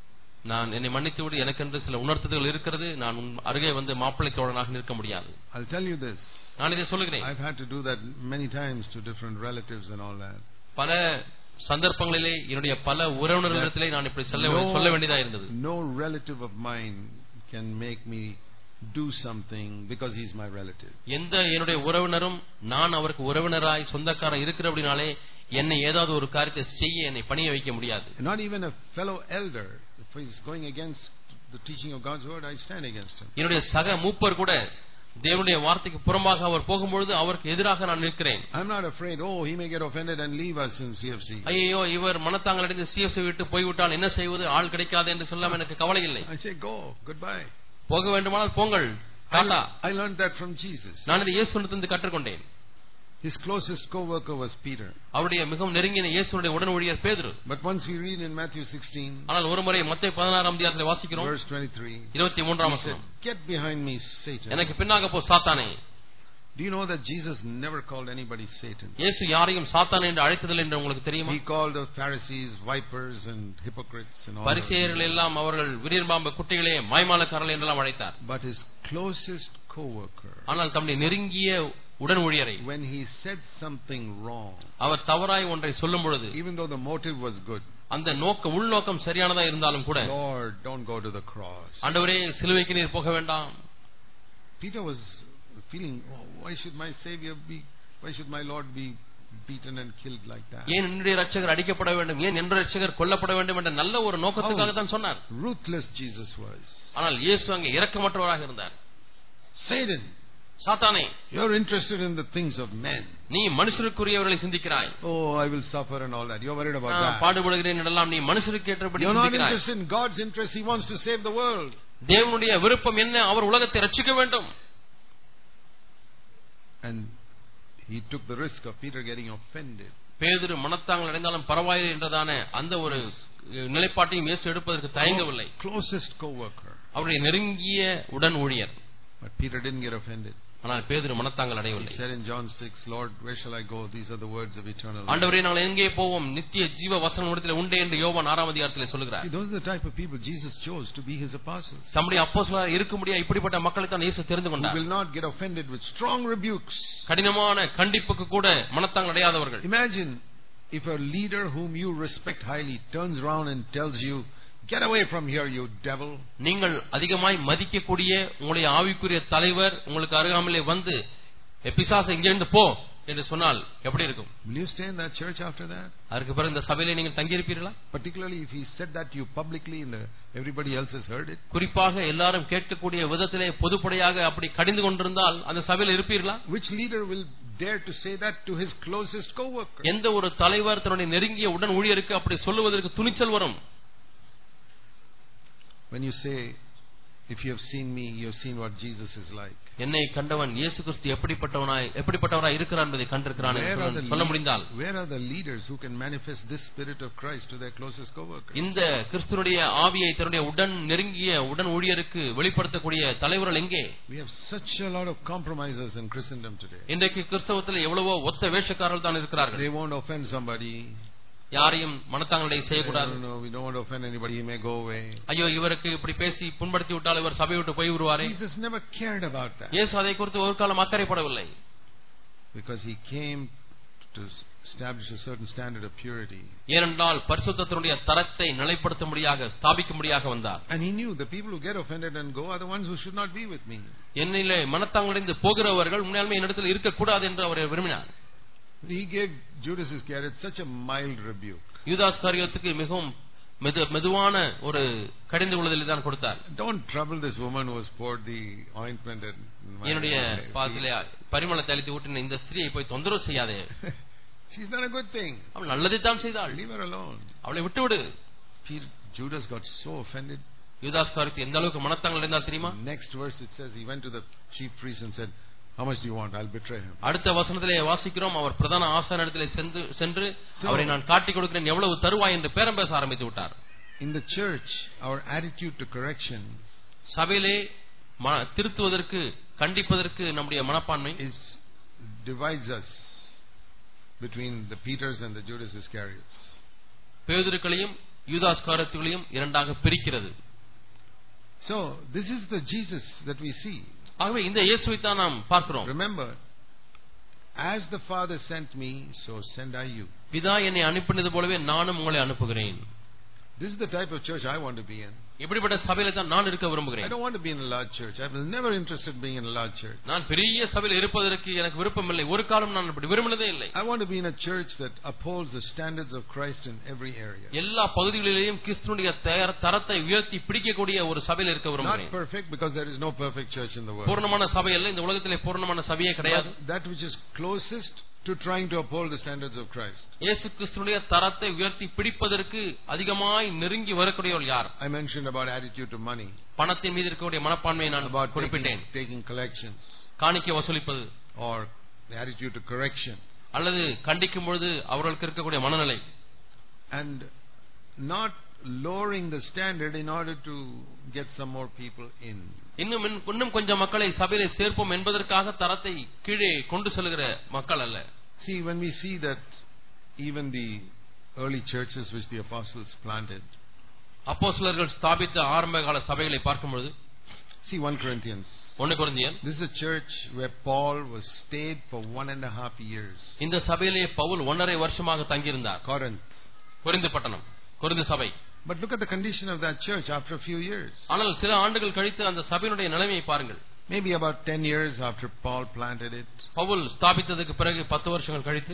நான் என்னை மன்னித்து விடு, எனக்கென்று சில உணர்த்துதல் இருக்கிறது, நான் உன் அருகே வந்து மாப்பிள்ளை தோழனாக நிற்க முடியாது.
I'll tell you this.
நான் இதை சொல்லுகிறேன்.
I've had to do that many times to different relatives and all that.
பல சந்தர்ப்பங்களிலே என்னுடைய பல உறவினர்களிடத்திலே நான் இப்படி சொல்ல வேண்டியதா இருந்தது.
No relative of mine can make me do something because he is my relative.
எந்த என்னுடைய உறவினரும் நான் அவருக்கு உறவினராய் சொந்தக்காரர் இருக்கிறபடினாலே என்னை ஏதாவது ஒரு காரியத்தை செய்ய என்னை பணிய வைக்க முடியாது.
Not even a fellow elder, if he is going against the teaching of God's word, I stand against him.
என்னுடைய சக மூப்பர் கூட தேவனுடைய வார்த்தைக்கு புறம்பாக அவர் போகும்பொழுது அவருக்கு எதிராக நான் நிற்கிறேன்.
I'm not afraid, oh he may get offended and leave us in C F C.
ஐயோ இவர் மனத்தாங்கல் அடைந்து C F C விட்டு போய்விட்டால் என்ன செய்வது, ஆள் கிடைக்காது என்று சொல்லாம எனக்கு கவலை இல்லை.
I say go, goodbye.
போக வேண்டுமானால் போங்கள், Tata.
I learned that from Jesus.
நான் இதை இயேசுவிடமிருந்து கற்றுக்கொண்டேன்.
His closest co-worker was Peter.
அவருடைய மிகவும் நெருங்கிய இயேசுவுடைய உடன் ஊழியர் பேதுரு.
But once we read in Matthew sixteen,
ஆனால் ஒருமுறை மத்தேயு பதினாறாம் அதிகாரத்தில் வாசிக்கிறோம்,
verse twenty-three,
இருபத்தி மூன்றாம் வசனம்,
get behind me Satan.
எனக்கு பின்னாக போ சாத்தானே.
Do you know that Jesus never called anybody Satan?
இயேசு யாரையும் சாத்தான் என்று அழைத்ததில்லை என்று உங்களுக்கு தெரியுமா?
He called the Pharisees vipers and hypocrites and all.
பரிசேயர்கள் எல்லாம் அவர்கள் விரியன்பாம்பு குட்டிகளே மாய்மாலக்காரர்கள் என்றெல்லாம் அழைத்தார்.
But his closest co-worker,
ஆனால் தம்முடைய நெருங்கிய உடன் ஊழியரை,
when he said something wrong,
அவர் தவறாய் ஒன்றை சொல்லும் பொழுது,
even though the motive was good,
அந்த நோக்க உள்நோக்கம் சரியானதா இருந்தாலும் கூட,
Lord, don't go to the cross.
ஆண்டவரே சிலுவைக்கு நீர் போக வேண்டாம்.
Peter was feeling, oh, why should my savior be, why should my Lord be beaten and killed like that?
ஏன் என்னுடைய இரட்சகர் அடிக்கப்பட வேண்டும், ஏன் என்னுடைய இரட்சகர் கொல்லப்பட வேண்டும் என்ற நல்ல ஒரு நோக்கத்துக்காக தான் சொன்னார்.
Ruthless Jesus was.
ஆனால் இயேசு அங்கே இரக்கமற்றவராக இருந்தார்.
Satan,
சாத்தானே,
you are interested in the things of men.
நீ மனுஷருக்குரியவர்களை சிந்திக்கிறாய்.
Oh, I will suffer and all that. You are worried about that.
பாடுபடுகிறேன் என்றெல்லாம் நீ மனுஷருக்கு ஏற்றபடி
சிந்திக்கிறாய். You are not
சிந்திக்கிறாய்.
interested in God's interest. He wants to save the world.
தேவனுடைய விருப்பம் என்ன? அவர் உலகத்தை ரட்சிக்க வேண்டும்.
And he took the risk of Peter getting offended.
பேதுரு மனத்தாங்கள் அடைந்தாலும் பரவாயில்லை என்றதான அந்த ஒரு நிலைப்பாட்டையும் இயேசு எடுப்பதற்கு தயங்கவில்லை.
Closest co-worker.
அவருடைய நெருங்கிய உடன் ஊழியர்.
But Peter didn't get offended.
ஆனால் பேதுரு மனத்தாங்கள் அடையவில்லை.
He said in John six, Lord, where shall I go? These are the words of eternal life.
ஆண்டவரே, நாங்கள் எங்கே போவோம்? நித்திய ஜீவ வசனம் உம்மிடத்தில் உண்டே என்று யோவான் ஆறாம் அதிகாரத்திலே சொல்கிறார்.
See, those are the type of people Jesus chose to be his apostles.
தம்முடைய அப்போஸ்தலராக இருக்கும்படியா இப்படிப்பட்ட மக்களை தான் இயேசு தெரிந்து கொண்டார்.
Who will not get offended with strong rebukes.
கடினமான கண்டிப்புக்கு கூட மனத்தாங்கள் அடையாதவர்கள்.
Imagine if a leader whom you respect highly turns around and tells you, get away from here, you devil.
நீங்கள் அதிகமாய் மதிக்கக்கூடிய உங்களுடைய ஆவிக்குரிய தலைவர் உங்களுக்கு அருகாமையிலே வந்து பிசாசு இங்கிருந்து போ என்று சொன்னால் எப்படி இருக்கும்?
Will you stay in that church after that?
அதற்கு பிறகு இந்த சபையிலே நீங்கள் தங்கி இருப்பீர்களா?
Particularly if he said that to you publicly and everybody else has heard it.
குறிப்பாக எல்லாரும் கேட்கக்கூடிய விதத்திலே பொதுப்படையாக அப்படி கடிந்து கொண்டிருந்தால் அந்த சபையில் இருப்பீர்களா?
Which leader will dare to say that to his closest co-worker?
எந்த ஒரு தலைவர் தன்னுடைய நெருங்கிய உடன் ஊழியருக்கு அப்படி சொல்லுவதற்கு துணிச்சல் வரும்?
When you say, if you have seen me, you have seen what Jesus is like.
என்னை கண்டவன் இயேசு கிறிஸ்து எப்படிப்பட்டவனாய் எப்படிப்பட்டவராய் இருக்கிறார் என்பதை கண்டிருக்கிறான் என்று சொல்ல முடிந்தால்,
where are the leaders who can manifest this spirit of Christ to their closest co-worker?
இந்த கிறிஸ்துவினுடைய ஆவியை தன்னுடைய உடன் நெருங்கிய உடன் ஊழியருக்கு வெளிப்படுத்தக்கூடிய தலைவர்கள் எங்கே?
We have such a lot of compromisers in Christendom today.
இன்றைக்கு கிறிஸ்தவத்தில் எவ்வளவோ ஒத்த வேஷக்காரர்கள் தான் இருக்கிறார்கள்.
They won't offend somebody.
யாரையும் மனத்தாங்களை செய்யக்கூடாது.
No, we don't want to offend anybody. He may go away.
ஐயோ இவருக்கு இப்படி பேசி புண்படுத்தி விட்டால் இவர் சபை விட்டு போய் விடுவாரே.
Jesus never cared about that.
இயேசு அதை குறித்து ஒரு காலம் அக்கறைப்படவில்லை.
Because he came to establish a certain standard of purity.
ஏனென்றால் பரிசுத்தத்தினுடைய தரத்தை நிலைப்படுத்தும்படியாக ஸ்தாபிக்கும்படியாக வந்தார்.
And he knew the people who get offended and go are the ones who should not be with me.
என்னிலே மனத்தாங்கடைந்து போகிறவர்கள் உண்மையாலுமே என்னிடத்தில் இருக்கக்கூடாது என்று அவர் விரும்பினார்.
He gave Judas Iscariot such a mild rebuke.
யூதாஸ் காரியோத்துக்கு மிகவும் மெதுவான ஒரு கடிந்து கொள்ளுதலை தான் கொடுத்தார்.
Don't trouble this woman who has poured the ointment and
என்னுடைய பாதத்திலே பரிமள தைலத்தை ஊற்றின இந்த ஸ்திரியை போய் தொந்தரவு செய்யாதே.
She's done a good thing.
அவள் நல்லதை தான் செய்தாள்.
Leave her alone.
அவளை விட்டுவிடு.
Judas got so offended.
யூதாஸ் காரியத்து எந்த அளவுக்கு மனத்தாங்கள் அடைந்தார் தெரியுமா?
Next verse it says he went to the chief priest and said, how much do you want? I'll betray him.
அடுத்த வசனத்திலே வாசிக்கிறோம், அவர் பிரதான ஆசாரியனிடத்திலே சென்று அவரை நான் காட்டிக் கொடுக்கிறேன் எவ்வளவு தருவாய் என்று பேரம் பேச ஆரம்பித்து விட்டார்.
In the church, our attitude to correction,
சபையிலே திருத்துவதற்கு கண்டிப்பதற்கு நம்முடைய மனப்பான்மை
is divides us between the Peters and the Judas Iscariots.
பேதுருக்களையும் யூதாஸ் காரியத்தையும் இரண்டாக பிரிக்கிறது.
So this is the Jesus that we see.
ஆகவே இந்த இயேசுவை தான் நாம் பார்க்கிறோம்.
Remember, as the Father sent me, so send I you.
பிதா என்னை அனுப்பினது போலவே நானும் உங்களை அனுப்புகிறேன்.
This is the type of church I want to be in.
இப்படிப்பட்ட சபையில தான் நான் இருக்க விரும்புகிறேன்.
I don't want to be in a large church. I was never interested in being in a large church.
நான் பெரிய சபையில் இருப்பதற்கு எனக்கு விருப்பம் இல்லை. ஒரு காலம் நான் அப்படி விரும்பினதே இல்லை.
I want to be in a church that upholds the standards of Christ in every area.
எல்லா பகுதிகளிலேயும் கிறிஸ்துவினுடைய தரத்தை உயர்த்தி பிடிக்கக்கூடிய ஒரு சபையில் இருக்க விரும்புகிறேன்.
Not perfect, because there is no perfect church in the world.
பூரணமான சபை இல்லை, இந்த உலகத்திலே பூரணமான சபையே கிடையாது.
That which is closest to trying to uphold the standards of Christ.
இயேசு கிறிஸ்துவினுடைய தரத்தை உயர்த்தி பிடிப்பதற்கு அதிகமாய் நெருங்கி வரக்கூடியவர் யார்?
I mentioned about attitude to money.
பணத்தின் மீது இருக்கக்கூடிய மனப்பான்மையை நான் குறிப்பிட்டேன்.
Taking collections.
காணிக்கை வசூலிப்பது.
Or the attitude to correction.
அல்லது கண்டிக்கும் பொழுது அவர்களுக்கு இருக்கக்கூடிய மனநிலை.
And not lowering the standard in order to get some more people in.
இன்னும் இன்னும் கொஞ்சம் மக்களை சபையிலே சேர்ப்போம் என்பதற்காக தரத்தை கீழே கொண்டு செல்கிற மக்கள் அல்ல.
See, when we see that even the early churches which the apostles planted,
அப்போஸ்தலர்கள் ஸ்தாபித்த ஆரம்ப கால சபைகளை பார்க்கும்போது,
see First Corinthians.
ஒன்று கொரிந்தியர்.
This is a church where Paul was stayed for one and a half years.
இந்த சபையிலே பவுல் ஒன்றரை வருஷமாக தங்கியிருந்தார்.
Corinth.
கொரிந்து பட்டணம், கொரிந்து சபை.
But look at the condition of that church after a few years.
ஆனால் சில ஆண்டுகள் கழித்து அந்த சபையினுடைய நிலைமையை பாருங்கள்.
Maybe about ten years after Paul planted it.
Pavul ஸ்தாபித்ததுக்கு பிறகு பத்து வருஷங்கள் கழித்து,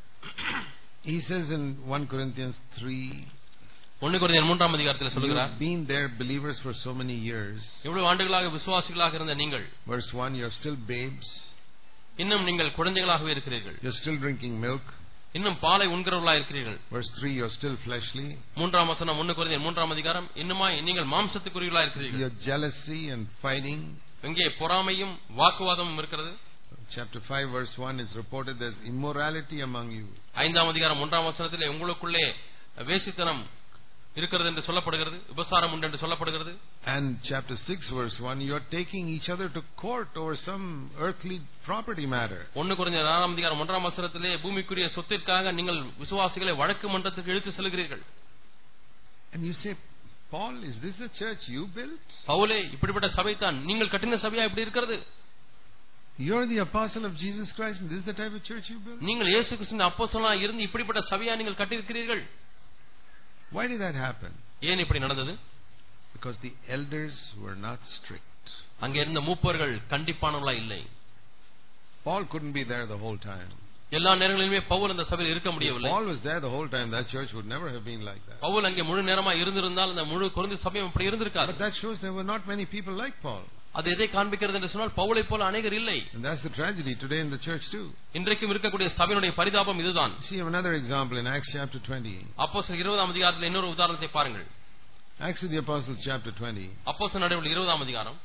he says in First Corinthians three,
ஒன்று கொரிந்தியர் மூன்றாம் அதிகாரத்தில் சொல்கிறார்,
you've been there believers for so many years.
எவ்வளவு ஆண்டுகளாக விசுவாசிகளாக இருந்த நீங்கள்,
verse one, you're still babes.
இன்னும் நீங்கள் குழந்தைகளாகவே இருக்கிறீர்கள்.
You're still drinking milk.
இன்னும் பாலை உண்கிறவர்களாக இருக்கிறீர்கள்.
verse three, you're still fleshly.
மூன்றாம் வசனம் ஒன்று கொரிந்தியர் மூன்றாம் அதிகாரம், இன்னுமாய் நீங்கள் மாம்சத்துக்குரியவர்களாக இருக்கிறீர்கள்.
your jealousy and fighting.
இங்கே பொறாமையும் வாக்குவாதமும் இருக்கிறது.
chapter five verse one is reported there's immorality among you.
ஐந்தாம் அதிகாரம் ஒன்றாம் வசனத்திலே உங்களுக்குள்ளே வேசித்தனம் இருக்கிறது என்று சொல்லப்படுகிறது, விபசாரம் உண்டு என்று சொல்லப்படுகிறது.
And chapter six verse one, you are taking each other to court over some earthly property matter.
ஒன்று கொரிந்தியர் ஆறாம் அதிகாரம் ஒன்றாம் வசனத்திலே பூமிக்குரிய சொத்திற்காக நீங்கள் விசுவாசிகளை வழக்கு மன்றத்துக்கு இழுத்து செல்கிறீர்கள்.
And you say, Paul, is this the church you built?
பவுலே, இப்படிப்பட்ட சபை தான் நீங்கள் கட்டின சபையா இப்படி இருக்கிறது?
You're the apostle of Jesus Christ and this is the type of church you built?
நீங்கள் இயேசு கிறிஸ்துவின் அப்போஸ்தலனாக இருந்து இப்படிப்பட்ட சபையா நீங்கள் கட்டியிருக்கிறீர்கள்?
Why did that happen?
ஏன் இப்படி நடந்தது?
Because the elders were not strict.
அங்கே இருந்த மூப்பர்கள் கண்டிப்பானவர்களா இல்லை.
Paul couldn't be there the whole time.
எல்லா நேரங்களிலுமே பவுல் அந்த சபையில் இருக்க முடியவில்லை.
Paul was there the whole time, that church would never have been like that.
Pavul அங்கே முழு நேரமா இருந்திருந்தால் அந்த முழு கொரிந்து சபையும் அப்படி இருந்திருக்காது.
But that shows there were not many people like Paul.
அது எதை காண்பிக்கிறது என்று சொன்னால் பவுலை போல அநேகர் இல்லை.
And that's the tragedy today in the church too.
இன்றைக்கும் இருக்கக்கூடிய சபையினுடைய பரிதாபம் இதுதான்.
See another example in Acts chapter twenty.
அப்போஸ்தலர் இருபதாம் அதிகாரத்தில் இன்னொரு உதாரணத்தை பாருங்கள்.
Acts of the Apostles chapter twenty.
அப்போஸ்தலர் நடவடிக்கைகள் இருபதாம் அதிகாரம்.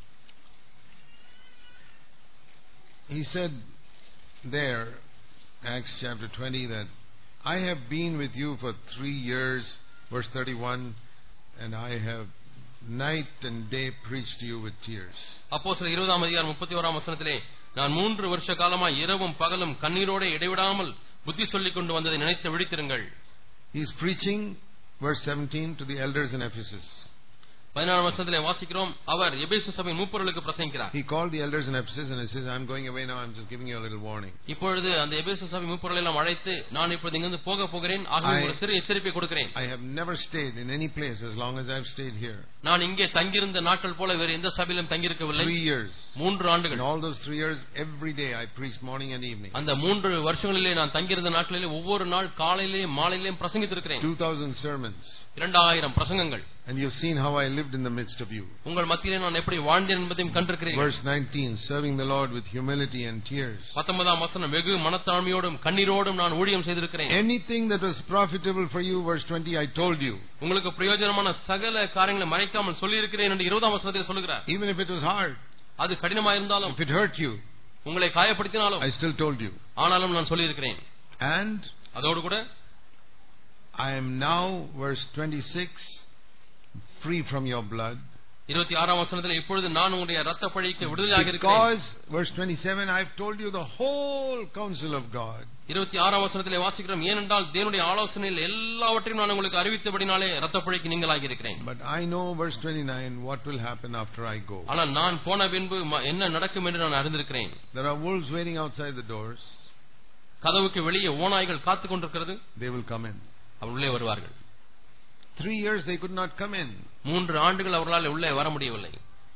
He said there, Acts chapter twenty, that I have been with you for three years, verse thirty-one, and I have night and day preached to you with tears.
அப்போஸ்தலர் இருபதாம் அதிகாரம் முப்பத்தி ஓராம் வசனத்திலே, நான் மூன்று வருஷ காலமாய் இரவும் பகலும் கண்ணீரோடு இடைவிடாமல் புத்தி சொல்லிக் கொண்டு வந்ததை நினைத்து விழித்திருங்கள்.
He is preaching, verse seventeen, to the elders in Ephesus.
பதினாறாம் வசனத்திலே வாசிக்கிறோம், அவர் எபேசு சபையின் மூப்பர்களுக்கு பிரசங்கிக்கிறார்.
He called the elders in Ephesus and he says, I'm going away now, I'm just giving you a little warning.
இப்பொழுது அந்த எபேசு சபை மூப்பர்களை எல்லாம் அழைத்து, நான் இப்பொழுது இங்கிருந்து போக போகிறேன், ஆகவே ஒரு சிறு எச்சரிப்பை கொடுக்கிறேன்.
I have never stayed in any place as long as I've stayed here.
நான் இங்கே தங்கியிருந்த நாட்கள் போல வேறு எந்த சபையிலும் தங்கியிருக்கவில்லை.
Three years.
மூன்று ஆண்டுகள்.
In all those three years, every day I preached morning and evening.
அந்த மூன்று வருஷங்களிலே நான் தங்கியிருந்த நாட்களிலே ஒவ்வொரு நாள் காலையிலேயும் மாலையிலேயும் பிரசங்கித்திருக்கிறேன்.
Two thousand sermons.
இரண்டாயிரம் பிரசங்கங்கள்.
And you've seen how I lived in the midst of you.
உங்கள் மத்தியிலே நான் எப்படி வாழ்ந்தேன் என்பதையும் கண்டிருக்கிறீர்கள்.
Verse nineteen, serving the Lord with humility and tears.
பத்தொன்பதாம் வசனம், வெகு மனத்தாழ்மையோடும் கண்ணீரோடும் நான் ஊழியம் செய்திருக்கிறேன்.
Anything that was profitable for you, verse twenty, I told you.
உங்களுக்கு பிரயோஜனமான சகல காரியங்களை மறைக்காமல் சொல்லி இருக்கிறேன் என்று இருபதாம் வசனத்தில் சொல்கிறார்.
Even if it was hard,
அது கடினமாக இருந்தாலும்,
if it hurt you,
உங்களை காயப்படுத்தினாலும்,
I still told you.
ஆனாலும் நான் சொல்லி இருக்கிறேன்.
And
அதோடு கூட
I am now, verse twenty-six, free from your blood.
இருபத்தி ஆறாம் வசனத்தில் இப்பொழுது நான் உங்களுடைய இரத்த பழிக்கு விடுதலையாக இருக்கிறேன்.
Because verse twenty-seven, I've told you the whole counsel of God.
இருபத்தி ஆறாம் வசனத்திலே வாசிக்கிறோம், ஏனென்றால் தேவனுடைய ஆலோசனையில் எல்லாவற்றையும் நான் உங்களுக்கு அறிவித்தபடினாலே இரத்த பழிக்கு நீங்களாகி இருக்கிறேன்.
But I know verse twenty-nine what will happen after I go.
ஆனால் நான் போன பின்பு என்ன நடக்கும் என்று நான் அறிந்திருக்கிறேன்.
There are wolves waiting outside the doors.
கதவுக்கு வெளியே ஓநாய்கள் காத்துக் கொண்டிருக்கிறது.
They will come in.
அவர் உள்ளே வருவார்கள்.
Three years they could not come in.
மூன்று ஆண்டுகள் அவர்களால் உள்ளே வர முடியவில்லை.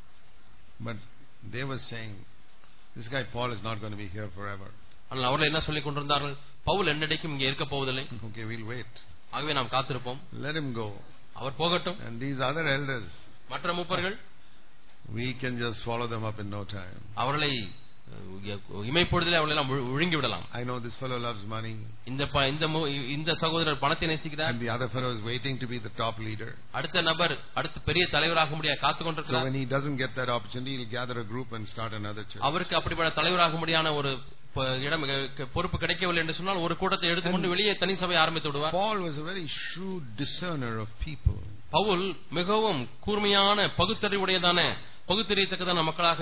But they were saying, this guy Paul is not going to be here forever.
ஆனால் அவர்கள் என்ன சொல்லிக் கொண்டிருந்தார்கள், பவுல் என்னடைக்கும் இங்கே இருக்க போவதில்லை.
Okay, we'll wait.
ஆகவே நாம் காத்திருப்போம்.
Let him go.
அவர் போகட்டும்.
And these other elders,
மற்ற மூப்பர்கள்,
we can just follow them up in no time.
அவர்களை இமைப்பொழுதிலே அவளை எல்லாம் விழுங்கி விடலாம்.
I know this fellow loves money.
இந்த இந்த சகோதரர் பணத்தை நேசிக்கிறார்.
And the other fellow is waiting to be the top leader.
அடுத்த நபர் அடுத்த பெரிய தலைவராக முடிய காத்துக் கொண்டிருக்கிறார்.
So when he doesn't get that opportunity, he'll gather a group and start another church.
அவருக்கு அப்படிப்பட்ட தலைவராக முடியான ஒரு இடம் பொறுப்பு கிடைக்கவில்லை என்று சொன்னால் ஒரு கூட்டத்தை எடுத்துக்கொண்டு வெளியே தனி சபை ஆரம்பித்து விடுவார்.
Paul was a very shrewd discerner of people.
Pavul மிகவும் கூர்மையான பகுத்தறிவுடையதான பகுத்தறியத்தக்கதான மக்களாக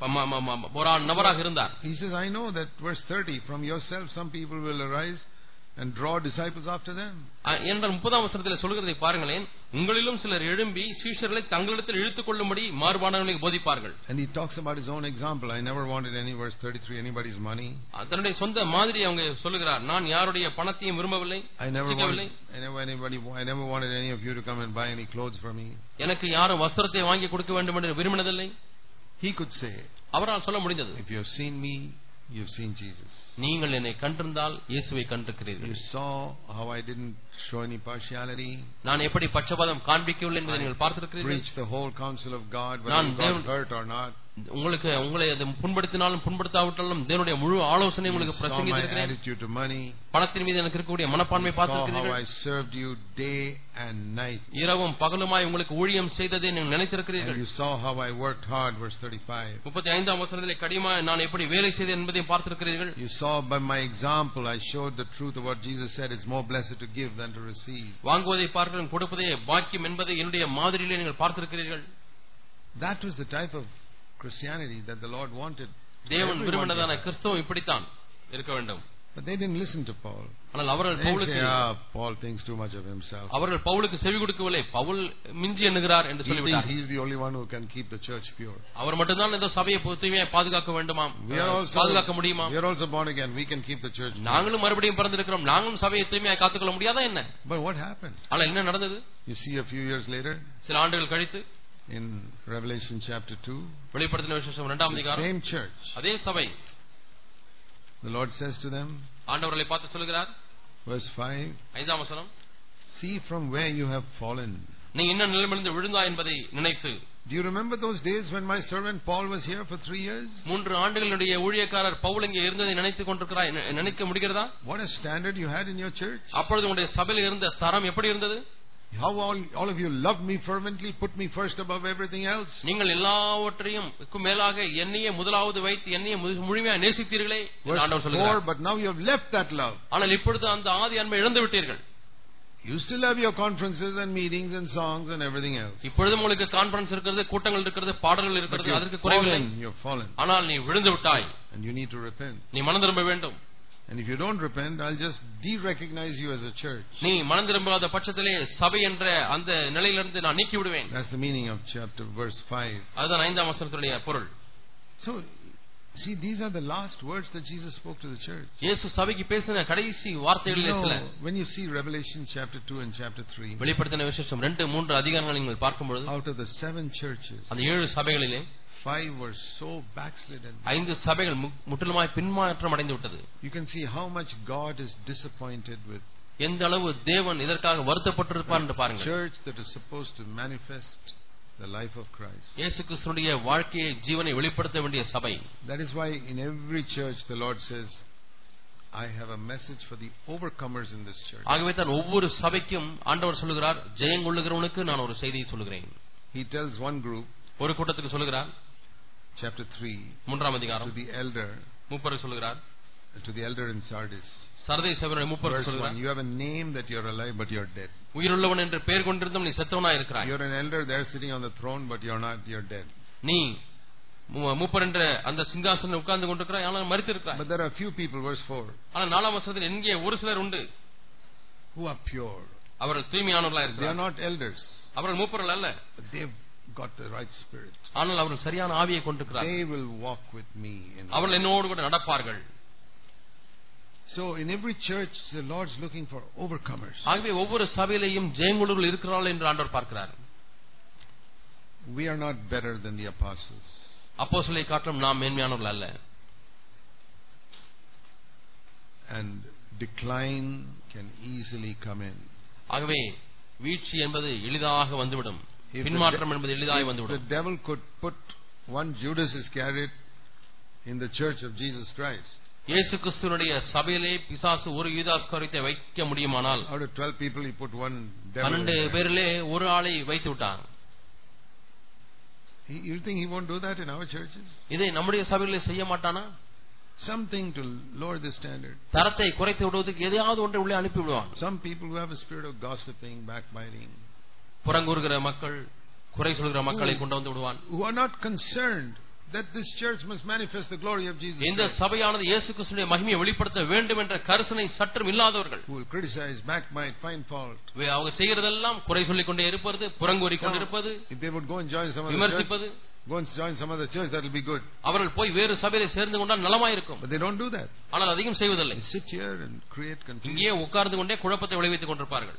ஒரு நபராக இருந்தார்.
He says, I know that verse thirty, from yourself some people will arise and draw disciples after them.
என்ற முப்பதாம் வசனத்தில் சொல்கிறதை பாருங்களேன், உங்களிலும் சிலர் எழும்பி சீஷர்களை தங்களிடத்தில் இழுத்துக் கொள்ளும்படி மாறுபாடுகளை போதிப்பார்கள்.
And he talks about his own example. I never wanted any, verse thirty-three, anybody's money.
தன்னுடைய சொந்த மாதிரி அவங்க சொல்லுகிறார், நான் யாருடைய பணத்தையும் விரும்பவில்லை.
I never wanted, I never anybody, I never wanted any of you to come and buy any clothes for me.
எனக்கு யாரும் வஸ்திரத்தை வாங்கி கொடுக்க வேண்டும் என்று விரும்பினதில்லை.
He could say,
அவரால் சொல்ல முடிந்தது,
if you have seen me, you've seen Jesus.
நீங்கள் என்னை கண்டிருந்தால் இயேசுவை கண்டிருக்கிறீர்கள்.
You saw how I didn't show any partiality.
நான் எப்படி பட்சபாதம் காண்பிக்கவில்லை என்பதை நீங்கள் பார்த்திருக்கிறீர்கள்.
Preach the whole counsel of God, whether you got hurt or not.
உங்களுக்கு உங்களை புண்படுத்தினாலும் புண்படுத்தாவிட்டாலும் தேவனுடைய முழு ஆலோசனை உங்களுக்கு பிரசங்கித்திருக்கிறேன்.
Attitude to money.
பணத்தின் மீது எனக்கு இருக்கக்கூடிய மனப்பான்மை பார்த்திருக்கிறீர்கள்.
How I served you day and night.
இரவும் பகலுமாய் உங்களுக்கு ஊழியம் செய்ததை நீங்கள் நினைத்திருக்கிறீர்கள்.
You saw how I worked hard, verse thirty-five.
முப்பத்தி ஐந்தாம் வசனத்திலே கடினமாய் நான் எப்படி வேலை செய்தேன் என்பதை பார்த்திருக்கிறீர்கள்.
You saw by my example I showed the truth of what Jesus said, it's more blessed to give than to receive.
வாங்குவதை பார்க்கிறேன் கொடுப்பதே பாக்கியம் என்பதை என்னுடைய மாதிரியிலே நீங்கள் பார்த்திருக்கிறீர்கள்.
That was the type of Christianity that the Lord wanted.
தேவன் விரும்பினதான கிறிஸ்தவம் இப்படித்தான் இருக்க வேண்டும்.
But they didn't listen to Paul.
ஆனால் அவர்கள் பவுலுக்கு
ah, Paul thinks too much of himself.
அவர்கள் பவுலுக்கு செவி கொடுக்கவில்லை. பவுல் மிஞ்சி எண்ணுகிறார் என்று சொல்லிவிட்டார்.
He is the only one who can keep the church pure.
அவர் மட்டும்தான் இந்த சபையை தூய்மையாக பாதுகாக்க வேண்டுமாம், பாதுகாக்க முடியுமா?
We are also born again, we can keep the church pure.
நாங்களும் மறுபடியும் பிறந்திருக்கிறோம், நாங்களும் சபையை தூய்மையாக காத்துக்கொள்ள முடியாதா என்ன?
But what happened?
ஆனால் என்ன நடந்தது?
You see a few years later,
சில ஆண்டுகள் கழித்து
in Revelation chapter two,
வெளிப்படுத்தின விசேஷம் இரண்டாம் அதிகாரம்,
same church,
அதே சபை,
the Lord says to them,
ஆண்டவர்களை பார்த்து சொல்கிறார்,
verse five,
ஐந்தாம் வசனம்,
see from where you have fallen.
நீ என்ன நிலையிலிருந்து விழுந்தாய் என்பதை நினைத்து.
Do you remember those days when my servant Paul was here for three years?
மூன்று ஆண்டுகளுடைய ஊழியக்காரர் பவுல் இங்கே இருந்ததை நினைத்துக் கொண்டிருக்கிறாய், நினைக்க முடிகிறதா?
What a standard you had in your church.
அப்பொழுது உங்களுடைய சபையில் இருந்த தரம் எப்படி இருந்தது?
How all, all of you loved me fervently, put me first above everything else.
நீங்கள் எல்லாவற்றையும் மேலாக என்னையே முதலாவது வைத்து என்னையே முழுமையாக நேசித்தீர்களே என்று ஆண்டவர் சொல்கிறார்.
But now you have left that love.
ஆனால் இப்பொழுது அந்த ஆதி அன்பை இழந்து விட்டீர்கள்.
You still have your conferences and meetings and songs and everything else.
இப்பொழுது உங்களுக்கு கான்ஃபரன்ஸ் இருக்கிறது, கூட்டங்கள் இருக்கிறது, பாடல்கள் இருக்கிறது, அதற்கு குறைவில்லை.
You have fallen.
ஆனால் நீ விழுந்து விட்டாய்.
And you need to repent.
நீ மனம் திரும்ப வேண்டும்.
And if you don't repent, I'll just de-recognize you as a church.
நீ மனம் திரும்பாத பட்சத்திலே சபை என்ற அந்த நிலையிலிருந்து நான் நீக்கி விடுவேன்.
That's the meaning of chapter verse five.
அதுதான் ஐந்தாம் வசனத்துடைய பொருள்.
So see, these are the last words that Jesus spoke to the church.
இயேசு சபைக்கு பேசின கடைசி வார்த்தைகளிலே சில.
When you see Revelation chapter two and chapter three,
வெளிப்படுத்தின விசேஷம் இரண்டு மூன்று அதிகாரங்களை நீங்கள் பார்க்கும்போது,
out of the seven churches,
அந்த ஏழு சபைகளிலே
five were so backslidden.
ஐந்து சபைகள் முற்றிலுமாய் பின்மாற்றம் அடைந்து விட்டது.
You can see how much God is disappointed with.
எந்த அளவு தேவன் இதற்காக வருத்தப்பட்டிருப்பார் என்று பாருங்கள்.
Church that is supposed to manifest the life of Christ.
இயேசு கிறிஸ்துவினுடைய வாழ்க்கையை ஜீவனை வெளிப்படுத்த வேண்டிய சபை.
That is why in every church the Lord says, I have a message for the overcomers in this church.
ஆகவே தான் ஒவ்வொரு சபைக்கும் ஆண்டவர் சொல்கிறார், ஜெயங்கொள்ளுகிறவனுக்கு நான் ஒரு செய்தியை சொல்கிறேன்.
He tells one group,
ஒரு கூட்டத்துக்கு சொல்கிறார்,
chapter three,
மூன்றாம் அதிகாரம்,
to the elder,
மூப்பருக்கு சொல்கிறார்,
to the elder in Sardis.
Sardis சபையுடைய Moopar
Verse
சொல்றார்,
one, you have a name that you are alive but you are dead.
உயிருள்ளவன் என்று பெயர் கொண்டிருந்தும் நீ செத்தவனாய் இருக்கிறாய்.
You are an elder there sitting on the throne but you are not, you are dead.
நீ மூப்பர் என்ற அந்த சிங்காசனத்தில் உட்கார்ந்து கொண்டிருக்கிறாய், ஆனால் மரித்திருக்கிறாய்.
But there are few people, verse four,
ஆனால் நாலாம் வசனத்தில் எங்கே ஒரு சிலர் உண்டு,
who are pure.
அவர்கள் தூய்மையானவர்களாய்
They are
இருக்கிறார்கள்.
not elders,
அவர்கள் மூப்பர்கள் அல்ல,
but they've got the right spirit.
ஆனால் அவர்கள் சரியான ஆவியை கொண்டிருக்கிறார்கள்.
They will walk with me. in
அவர்கள் என்னோடு கூட நடப்பார்கள்.
So in every church the Lord's looking for overcomers.
ஆகவே ஒவ்வொரு சபையிலேயும் ஜெயங்கொள்ளுகள் இருக்கிறார்கள் என்று ஆண்டவர் பார்க்கிறார்.
We are not better than the apostles.
அப்போஸ்தலரை காட்டிலும் நாம் மேன்மையானவர்கள் அல்ல.
And decline can easily come in.
ஆகவே வீழ்ச்சி என்பது எளிதாக வந்துவிடும்,
If
பின்மாற்றம்
the,
என்பது எளிதாக
if the
வந்துவிடும்.
devil could put one Judas Iscariot in the church of Jesus Christ,
இயேசு கிறிஸ்துவினுடைய சபையிலே பிசாசு ஒரு யூதாஸ்காரியத்தை வைக்க முடியுமானால்,
out of twelve people he put one devil.
பன்னெண்டு பேரிலே ஒரு ஆளை வைத்து விட்டார்.
He, you think he won't do that in our churches?
இதை நம்முடைய சபையிலே செய்ய மாட்டானா?
Something to lower the standard.
தரத்தை குறைத்து விடுவதற்கு எதையாவது ஒன்றை உள்ளே அனுப்பி விடுவான்.
Some people who have a spirit of gossiping, backbiting,
புறங்கூறுகிற மக்கள், குறை சொல்கிற மக்களை கொண்டு வந்து விடுவான்.
who are not concerned that this church must manifest the glory of Jesus
இந்த
Christ.
சபையானது இயேசு கிறிஸ்துவின் மகிமையை வெளிப்படுத்த வேண்டும் என்ற கருசனை சற்றும் இல்லாதவர்கள்,
Who will criticize, backbite, find fault.
அவங்க செய்கிறதெல்லாம் குறை சொல்லிக் கொண்டே இருப்பது, புறங்கூறி கொண்டிருப்பது,
If they would go and join some other church,
விமர்சிப்பது,
go and join some other church, that will be good.
அவர்கள் போய் வேறு சபையிலே சேர்ந்து கொண்டால் நலமாயிருக்கும்.
But they don't do that.
ஆனால் அதையும் செய்வதில்லை.
They sit here and create confusion.
இங்கே உட்கார்ந்து கொண்டே குழப்பத்தை விளைவித்துக் கொண்டிருப்பார்கள்.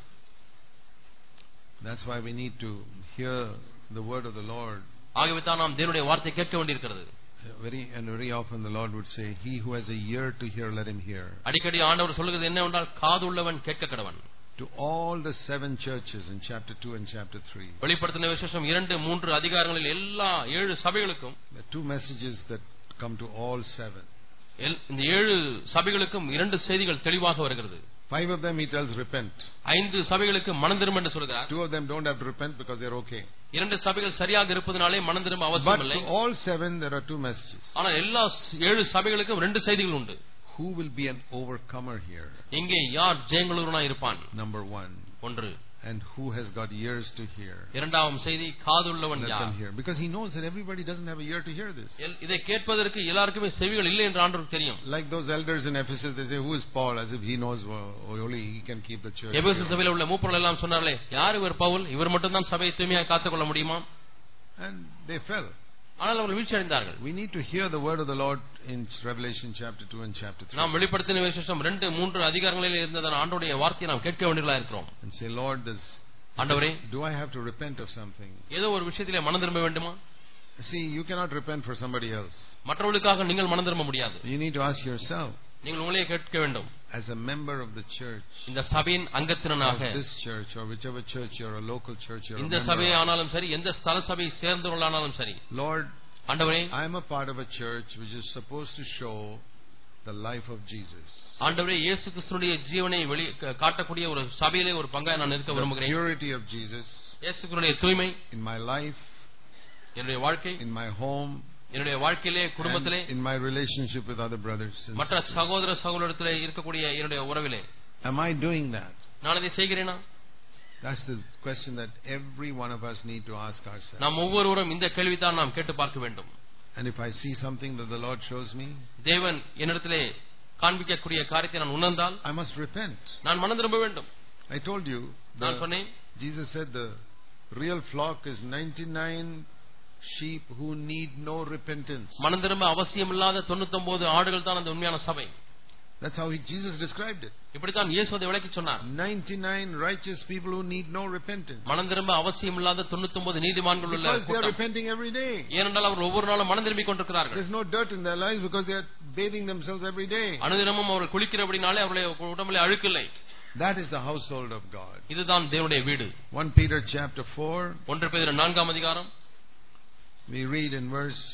That's why we need to hear the word of the Lord.
ஆகவே தான் நாம் தேவனுடைய வார்த்தை கேட்க வேண்டியிருக்கிறது.
Very and very often the Lord would say, he who has a ear to hear, let him hear.
அடிக்கடி ஆண்டவர் சொல்கிறது என்னவென்றால், காது உள்ளவன் கேட்க கடவன்.
To all the seven churches in chapter two and chapter three,
வெளிப்படுத்தின விசேஷம் இரண்டு மூன்று அதிகாரங்களில் எல்லா ஏழு சபைகளுக்கும்,
the two messages that come to all seven.
இந்த ஏழு சபைகளுக்கும் இரண்டு செய்திகள் தெளிவாக வருகிறது.
Five of them he tells repent.
ஐந்து சபைகளுக்கு மனம் திரும்ப என்று சொல்கிறார்.
Two of them don't have to repent because they're okay.
இரண்டு சபைகள் சரியாக இருப்பதனாலே மனம் திரும்ப
But
அவசியம் இல்லை.
to all seven there are two messages.
ஆனால் எல்லா ஏழு சபைகளுக்கும் ரெண்டு செய்திகள் உண்டு.
Who will be an overcomer here?
இங்கே யார் ஜெயங்கொள்ளுவனாய் இருப்பான்?
Number one.
ஒன்று.
And who has got ears to hear?
இரண்டாம் செய்தி, காதுள்ளவன்
Let
யார்?
them hear. Because he knows that everybody doesn't have a ear to hear this.
இதை கேட்பதற்கு எல்லாருக்குமே செவிகள் இல்லை என்று ஆண்டவருக்கு தெரியும்.
Like those elders in Ephesus, they say, who is Paul? As if he knows uh, only he can keep the church.
எபேசு சபையில் உள்ள மூப்பர்கள் எல்லாம் சொன்னார்களே, யார் இவர் பவுல்? இவர் மட்டும் தான் சபையை தூய்மையாக காத்துக்கொள்ள முடியுமா?
And they fell.
ஆனால் அவர்கள் வீழ்ச்சி அடைந்தார்கள்.
We need to hear the word of the Lord in Revelation chapter two and chapter three.
நாம் வெளிப்படுத்தின விசேஷம் இரண்டு மூன்று அதிகாரங்களில் இருந்ததான ஆண்டவருடைய வார்த்தையை நாம் கேட்க வேண்டியவர்களாக இருக்கிறோம்.
And say, Lord, this,
ஆண்டவரே,
do I have to repent of something?
ஏதோ ஒரு விஷயத்திலே மனம் திரும்ப வேண்டுமா?
See, you cannot repent for somebody else.
மற்றவர்களுக்காக நீங்கள் மனம் திரும்ப முடியாது.
You need to ask yourself,
நீங்கள் உங்களையே கேட்க வேண்டும்.
as a member of the church,
இந்த சபையின் அங்கத்தினனாக,
of this church or whichever church you're a local church you're a
இந்த
member
சபையை
of,
ஆனாலும் சரி, எந்த ஸ்தல சபையை சேர்ந்தவர்களானாலும் சரி,
Lord,
ஆண்டவரே,
I am a part of a church which is supposed to show the life of Jesus.
ஆண்டவரே, இயேசு கிறிஸ்துவினுடைய ஜீவனை வெளி காட்டக்கூடிய ஒரு சபையிலே ஒரு பங்காய் நான் இருக்க
The
விரும்புகிறேன்.
purity of Jesus
இயேசு கிறிஸ்துவினுடைய தூய்மை
in my life,
என்னுடைய வாழ்க்கை,
in my home,
என்னுடைய வாழ்க்கையிலே, குடும்பத்திலே,
and in my relationship with other brothers and
மற்ற
sisters.
சகோதர சகோதரத்திலே இருக்கக்கூடிய என்னுடைய உறவிலே
Am I doing that?
நான் அதை செய்கிறேனா?
That's the question that every one of us need to ask ourselves.
நாம் ஒவ்வொருவரும் இந்த கேள்விதான் நாம் கேட்டு பார்க்க வேண்டும்.
And if I see something that the Lord shows me,
தேவன் என்னிடத்திலே காண்பிக்கக்கூடிய காரியத்தை நான் உணர்ந்தால்
I must repent.
நான் மனம் திரும்ப வேண்டும்.
I told you,
நான்
the,
சொன்னேன்,
Jesus said the real flock is ninety-nine sheep who need no repentance.
மனம் திரும்ப அவசியம் இல்லாத தொண்ணூத்தி ஒன்பது ஆடுகள் தான் அந்த உண்மையான சபை.
That's how he, Jesus described it.
இப்படித்தான் இயேசு அதை விளக்கி சொன்னார்.
ninety-nine righteous people who need no repentance.
மனம் திரும்ப அவசியம் இல்லாத தொண்ணூத்தி ஒன்பது நீதிமான்கள் உள்ள
Because they are
கூட்டம்.
repenting every day.
ஏனென்றால் அவர்கள் ஒவ்வொரு நாளும் மனம் திரும்பிக் கொண்டிருக்கிறார்கள்.
There's no dirt in their lives because they are bathing themselves every day.
அனுதினமும் அவர்கள் குளிக்கிறபடினாலே அவருடைய உடம்பிலே அழுக்கில்லை.
That is the household of God.
இதுதான் தேவனுடைய வீடு.
First Peter chapter four.
ஒன்று பேதுரு நான்காம் அதிகாரம்.
We read in verse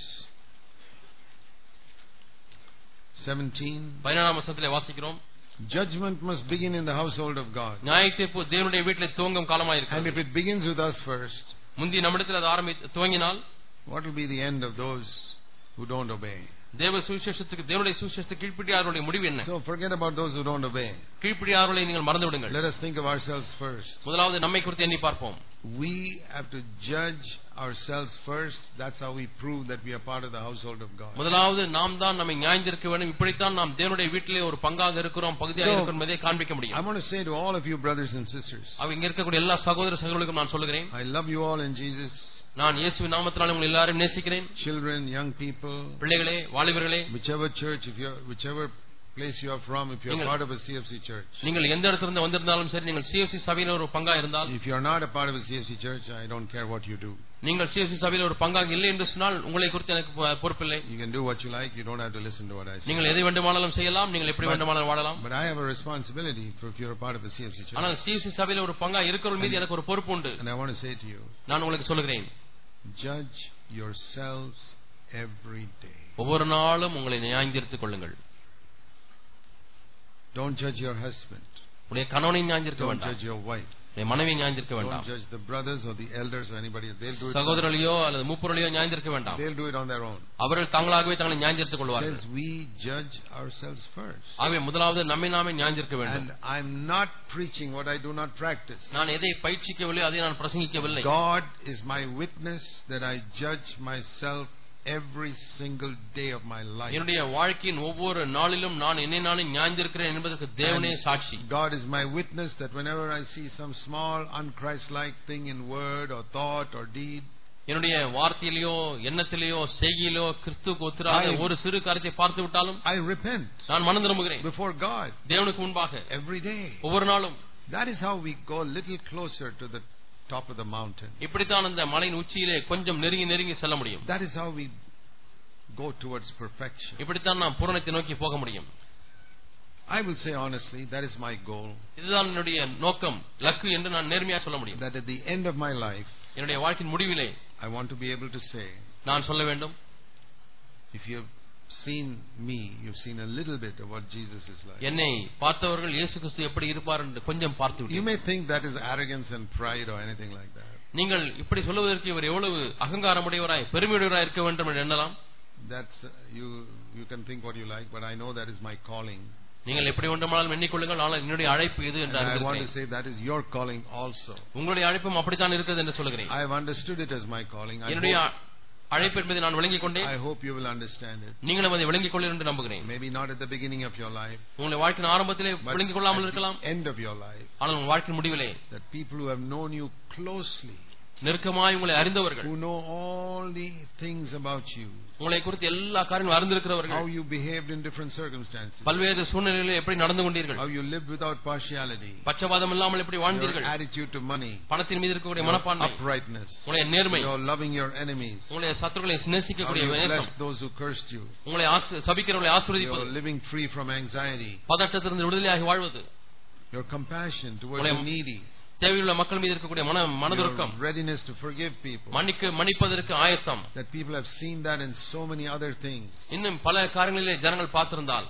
seventeen.
பதினேழாம் வசனத்திலே வாசிக்கிறோம்.
Judgment must begin in the household of God.
நியாயத்தீர்ப்பு தேவனுடைய வீட்டிலே துவங்கும் காலமாய்
And
இருக்கிறது.
if it begins with us first,
முந்தி நம்மிடத்தில் அது ஆரம்பி துவங்கினால்
what will be the end of those who don't obey?
தேவ சுவிசேஷத்துக்கு தேவனுடைய சுவிசேஷத்துக்கு கீழ்ப்படியாதவருடைய முடிவு என்ன?
So forget about those who don't obey.
கீழ்ப்படியாதவர்களை நீங்கள் மறந்து விடுங்கள்.
Let us think of ourselves first.
முதலாவது நம்மை குறித்து எண்ணி பார்ப்போம்.
We have to judge ourselves first. That's how we prove that we are part of the household of God.
முதலாவது நாம் தான் நம்மை நியாயந்திருக்க வேண்டும். இப்படித்தான் நாம் தேவனுடைய வீட்டிலே ஒரு பங்காக இருக்கிறோம், பகுதியாக இருக்கிறோம் என்பதை காண்பிக்க முடியும்.
I want to say to all of you brothers and sisters,
அவ இங்க இருக்கக்கூடிய எல்லா சகோதர சகோதரிகளுக்கும் நான் சொல்லுகிறேன்,
I love you all in Jesus.
நான் இயேசுவின் நாமத்தினாலே உங்களை எல்லாரையும் நேசிக்கிறேன்.
Children, young people,
பிள்ளைகளே, வாலிபர்களே,
whichever church, if you whichever place you are from, if you are part of a C F C church,
நீங்கள் எந்த இடத்திலிருந்து வந்திருந்தாலும் சரி, நீங்கள் C F C சபையில ஒரு பங்கா இருந்தால்,
if you are not a part of a C F C church, I don't care what you do.
நீங்கள் C F C சபையில ஒரு பங்காக இல்லை என்று சொன்னால் உங்களை குறித்து எனக்கு பொறுப்பில்லை.
You can do what you like, you don't have to listen to what I say.
நீங்கள் எதை வேண்டுமானாலும் செய்யலாம், நீங்கள் எப்படி வேண்டுமானாலும் வாழலாம்.
But I have a responsibility for if you are a part of a C F C church.
ஆனால் C F C சபையில ஒரு பங்கா இருக்கிறவர்கள் மீது எனக்கு ஒரு பொறுப்பு உண்டு.
And I want to say to you,
நான் உங்களுக்கு சொல்லுகிறேன்,
judge yourselves every day.
ஒவ்வொரு நாளும் உங்களை நியாயந்தீர்த்துக் கொள்ளுங்கள்.
Don't judge your husband.
உடைய கணவனை நியாயந்தீர்க்க
Don't
வேண்டாம்.
judge your wife.
உடைய மனைவியை நியாயந்தீர்க்க
Don't
வேண்டாம்.
judge the brothers or the elders or anybody else. They'll do it.
சகோதரர்களையோ அல்லது மூப்பர்களையோ நியாயந்தீர்க்க வேண்டாம்.
They'll do it on their own.
அவர்கள் தாங்களாகவே தங்களை நியாயந்தீர்த்துக்
It
கொள்வார்கள்.
says we judge ourselves first.
ஆகவே முதலாவது நம்மை நாமே நியாயந்தீர்க்க வேண்டும்.
And I'm not preaching what I do not practice.
நான் எதை பயிற்சிக்கவில்லை அதை நான் பிரசங்கிக்கவில்லை.
God is my witness that I judge myself every single day of my life.
என்னுடைய வாழ்க்கையின் ஒவ்வொரு நாளிலும் நான் என்னை நானே நியாயந்தீர்க்கிறேன் என்பதற்கு தேவனே சாட்சி.
God is my witness that whenever I see some small unchrist-like thing in word or thought or deed,
என்னுடைய வார்த்தையிலோ எண்ணத்திலேயோ செய்கையிலோ கிறிஸ்துவுக்கு ஒத்திராத ஒரு சிறு காரியத்தை பார்த்து விட்டாலும்
I repent.
நான் மனம் திரும்புகிறேன்
Before God.
தேவனுக்கு முன்பாக
every day.
ஒவ்வொரு நாளும்.
That is how we go a little closer to the top of the mountain.
இப்படித்தான் அந்த மலையின் உச்சியிலே கொஞ்சம் நெருங்கி நெருங்கி செல்ல முடியும்.
That is how we go towards perfection.
இப்படித்தான் நாம் பூரணத்தை நோக்கி போக முடியும்.
I will say honestly, that is my goal.
இதுதான் என்னுடைய நோக்கம், லக்கு என்று நான் நேர்மையா சொல்ல முடியும்.
That at the end of my life,
என்னுடைய வாழ்க்கையின் முடிவிலே
I want to be able to say,
நான் சொல்ல வேண்டும்,
if you have seen me, you've seen a little bit of what Jesus is like.
என்னை பார்த்தவர்கள் இயேசு கிறிஸ்து எப்படி இருப்பார் என்று கொஞ்சம் பார்த்து விட்டீர்கள்.
You may think that is arrogance and pride or anything like that.
நீங்கள் இப்படி சொல்வதற்கு இவர் எவ்வளவு அகங்காரமுடையவராய் பெருமையுடையவராய் இருக்க வேண்டும் என்று எண்ணலாம்.
That's uh, you you can think what you like, but I know that is my calling.
நீங்கள் எப்படி வேண்டுமானாலும் எண்ணிக்கொள்ளுங்கள், ஆனால் என்னுடைய அழைப்பு இது என்று
I want to
அறிந்திருக்கிறேன்.
say that is your calling also.
உங்களுடைய அழைப்பும் அப்படித்தான் இருக்கிறது என்று சொல்கிறேன்.
I have understood it as my calling. I
என்னுடைய
hope,
அழைப்பு என்பதை நான் விளங்கிக் கொண்டேன்.
I hope you will understand it.
நீங்களும் அதை விளங்கிக் கொள்ளுங்கள் என்று நம்புகிறேன்.
Maybe not at the beginning of your life,
உங்களுடைய வாழ்க்கையின் ஆரம்பத்திலே
but
விளங்கிக் கொள்ளாமல்
at
இருக்கலாம்.
the end of your life,
ஆனால் உங்கள் வாழ்க்கையின் முடிவிலே
that people who have known you closely,
நெருக்கமாய் உங்களை அறிந்தவர்கள்,
who know all the things about you,
உங்களை குறித்து எல்லா காரியங்களும் அறிந்திருக்கிறவர்கள்,
how you behaved in different circumstances,
பல்வேறு சூழ்நிலைகளில் எப்படி நடந்து கொண்டீர்கள்,
how you lived without partiality,
பட்சபாதம் இல்லாமல் எப்படி
your
வாழ்ந்தீர்கள்,
attitude to money,
பணத்தின் மீது இருக்கக்கூடிய
your
மனப்பான்மை,
uprightness,
உங்களுடைய நேர்மை,
your loving your enemies,
உங்களுடைய சத்துருக்களை
how
நேசிக்கக்கூடிய
you
நேசம்,
blessed those who cursed you,
உங்களை சபிக்கிறவர்களை
your
ஆசீர்வதிப்பது,
living free from anxiety,
பதட்டத்திலிருந்து விடுதலையாகி வாழ்வது,
your compassion towards the needy,
தேவையுள்ள மக்கள் மீது இருக்கக்கூடிய மன மனதுருக்கம்,
your readiness to forgive people.
மன்னிக்க மன்னிப்பதற்கு ஆயத்தம்.
That people have seen that in so many other things,
இன்னும் பல காரியங்களிலே ஜனங்கள் பார்த்திருந்தால்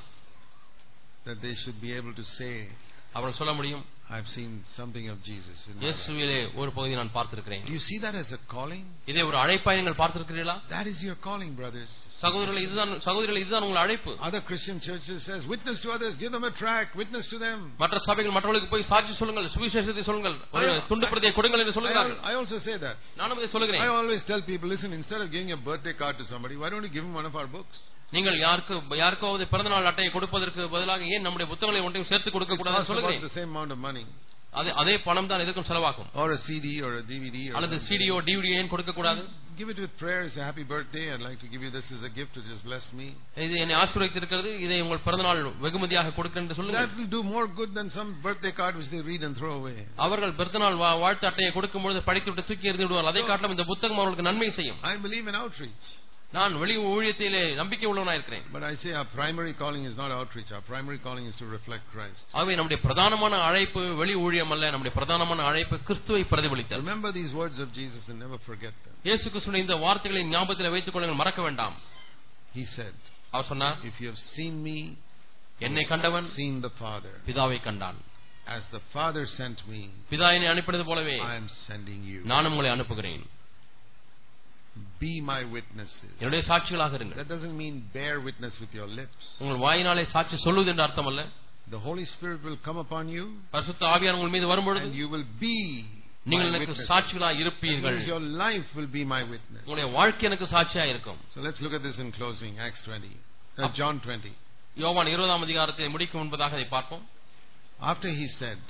that they should be able to say,
அவர்கள் சொல்ல முடியும்,
I've seen something of Jesus in my life.
இயேசுவிலே ஒரு பகுதி நான் பார்த்திருக்கிறேன்.
Do you see that as a calling?
இதை ஒரு அழைப்பாய் நீங்கள் பார்த்திருக்கிறீர்களா?
That is your calling, brothers.
சகோதரர்களே, இதுதான் சகோதரிகளே, இதுதான் உங்கள் அழைப்பு.
Other Christian churches says, witness to others, give them a tract, witness to them.
மற்ற சபைகள் மற்றவர்களுக்கு போய் சாட்சி சொல்லுங்கள், சுவிசேஷத்தை சொல்லுங்கள், ஒரு துண்டு பிரதியை கொடுங்கள் என்று
I,
சொல்லுகிறார்கள்.
I also say that.
நானும் இதை சொல்லுகிறேன்.
I always tell people, listen, instead of giving a birthday card to somebody, why don't you give him one of our books?
நீங்கள் யாருக்கு யாருக்காவது பிறந்தநாள் அட்டையை கொடுப்பதற்கு பதிலாக ஏன் நம்முடைய புத்தகங்களை ஒன்றையும் சேர்த்து கொடுக்க கூடாதுன்னு சொல்லுகிறேன்.
The same amount of money.
அதே அதே பணம் தான் எதற்கும் செலவாகும்.
Or a C D or a D V D or
அல்லது சிடியோ டிவிடியோ ஏன் கொடுக்க கூடாது?
Give it with prayers, a happy birthday. I'd like to give you this as a gift to just bless me.
இது என்னை ஆசீர்வதித்திருக்கிறது, இதை உங்கள் பிறந்தநாள் வெகுமதியாக கொடுக்கிறேன் என்று சொல்லுங்கள்.
That will do more good than some birthday card which they read and throw away.
அவர்கள் பிறந்தநாள் வாழ்த்து அட்டையை கொடுக்கும் பொழுது படித்துவிட்டு தூக்கி எறிந்து விடுவார்கள். அதை காட்டிலும் இந்த புத்தகம் அவர்களுக்கு நன்மை செய்யும்.
I believe in outreach.
நான் வெளி ஊழியத்திலே நம்பிக்கை உள்ளவனாக இருக்கிறேன்.
But I say our primary calling is not outreach. Our primary calling is to reflect Christ.
ஆகவே நம்முடைய பிரதானமான அழைப்பு வெளி ஊழியம் அல்ல, நம்முடைய பிரதானமான அழைப்பு கிறிஸ்துவை பிரதிபலித்தல்.
Remember these words of Jesus and never forget them.
இயேசு கிறிஸ்துவின் இந்த வார்த்தைகளை ஞாபகத்தில் வைத்துக் கொள்ளுங்கள், மறக்க வேண்டாம்.
He said,
அவர் சொன்னார்,
if you have seen me,
என்னை கண்டவன்
seen the Father.
பிதாவை கண்டான்.
As the Father sent me,
பிதா என்னை அனுப்பினது போலவே
I am sending you.
நானும் உங்களை அனுப்புகிறேன்.
be my witnesses.
என்னுடைய சாட்சிகளாக இருங்கள்.
That doesn't mean bear witness with your lips.
உங்கள் வாயினாலே சாட்சி சொல்வது என்று அர்த்தம் அல்ல.
The Holy Spirit will come upon you.
பரிசுத்த ஆவியானவர் உங்கள் மீது வரும்பொழுது
and you will be
நீங்கள் எனக்கு சாட்சிகளாக இருப்பீர்கள்.
Your life will be my witness.
உங்களுடைய வாழ்க்கை எனக்கு சாட்சியாக இருக்கும்.
So let's look at this in closing. Acts twenty. Uh, John twenty.
யோவான் இருபதாம் அதிகாரத்தை முடிக்கும் முன்பதாக அதை பார்ப்போம்.
After he said,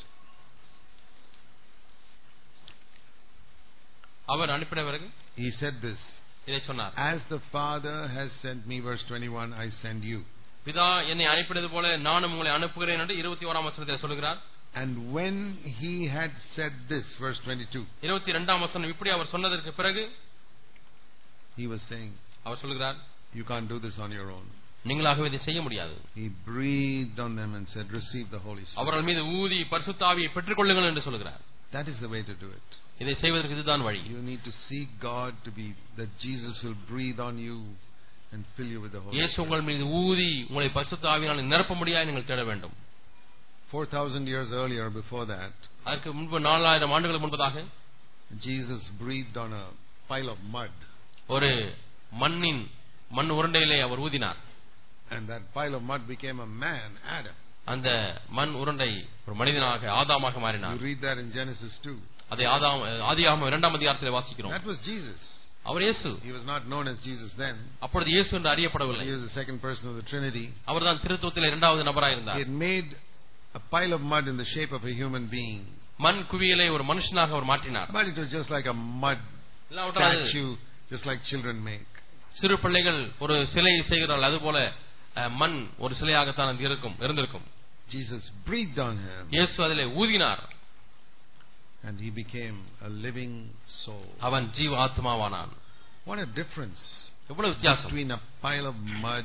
அவர் அனுப்பின பிறகு
he said this,
இதை சொன்னார்.
As the Father has sent me, verse twenty-one, I send you.
பிதா என்னை அனுப்பினது போல நானும் உங்களை அனுப்புகிறேன் என்று இருபத்தி ஓராம் வசனத்தில் சொல்கிறார்.
And when he had said this, verse twenty-two,
இருபத்தி இரண்டாம் வசனம் இப்படி அவர் சொன்னதற்கு பிறகு
he was saying,
அவர் சொல்கிறார்,
you can't do this on your own.
நீங்களாகவே இதை செய்ய முடியாது.
He breathed on them and said, receive the Holy Spirit.
அவர்கள் மீது ஊதி பரிசுத்த ஆவியை பெற்றுக்கொள்ளுங்கள் என்று சொல்கிறார்.
That is the way to do it.
இதை செய்வதற்கு இதுதான் வழி.
You need to seek God to be that Jesus will breathe on you and fill you with the Holy Spirit.
இயேசு உங்கள் மீது ஊதி உங்களை பரிசுத்த ஆவியினால் நிரப்ப முடியாது நீங்கள் தேட வேண்டும்.
four thousand years earlier, before that,
அதற்கு முன்பு நாலாயிரம் ஆண்டுகளுக்கு முன்பதாக
Jesus breathed on a pile of mud.
ஒரு மண்ணின் மண் உருண்டையிலே அவர் ஊதினார்.
And that pile of mud became a man, Adam.
அந்த மண் உருண்டை ஒரு மனிதனாக ஆதாமாக மாறினார்.
You read that in Genesis two.
அதை ஆதாம் ஆதியாகமம் இரண்டாம் அதிகாரத்தில் வாசிக்கிறோம்.
That was Jesus.
அவர் இயேசு.
He was not known as Jesus then.
அப்பொழுது இயேசு என்று அறியப்படவில்லை.
He was the second person of the Trinity.
அவர்தான் திருத்துவத்திலே இரண்டாவது நபராக இருந்தார்.
He had made a pile of mud in the shape of a human being.
மண் குவியலை ஒரு மனுஷனாக அவர் மாற்றினார்.
But it was just like a mud statue, just like children make.
சிறு பிள்ளைகள் ஒரு சிலை செய்கிறார்கள் அதுபோல மண் ஒரு சிலையாகத்தான் அது இருக்கும் இருந்திருக்கும்.
Jesus breathed on him.
இயேசு அதிலே ஊதினார்.
And he became a living soul.
அவன் ஜீவ ஆத்மாவானான்.
What a difference
எவ்வளவு வித்தியாசம்
between a pile of mud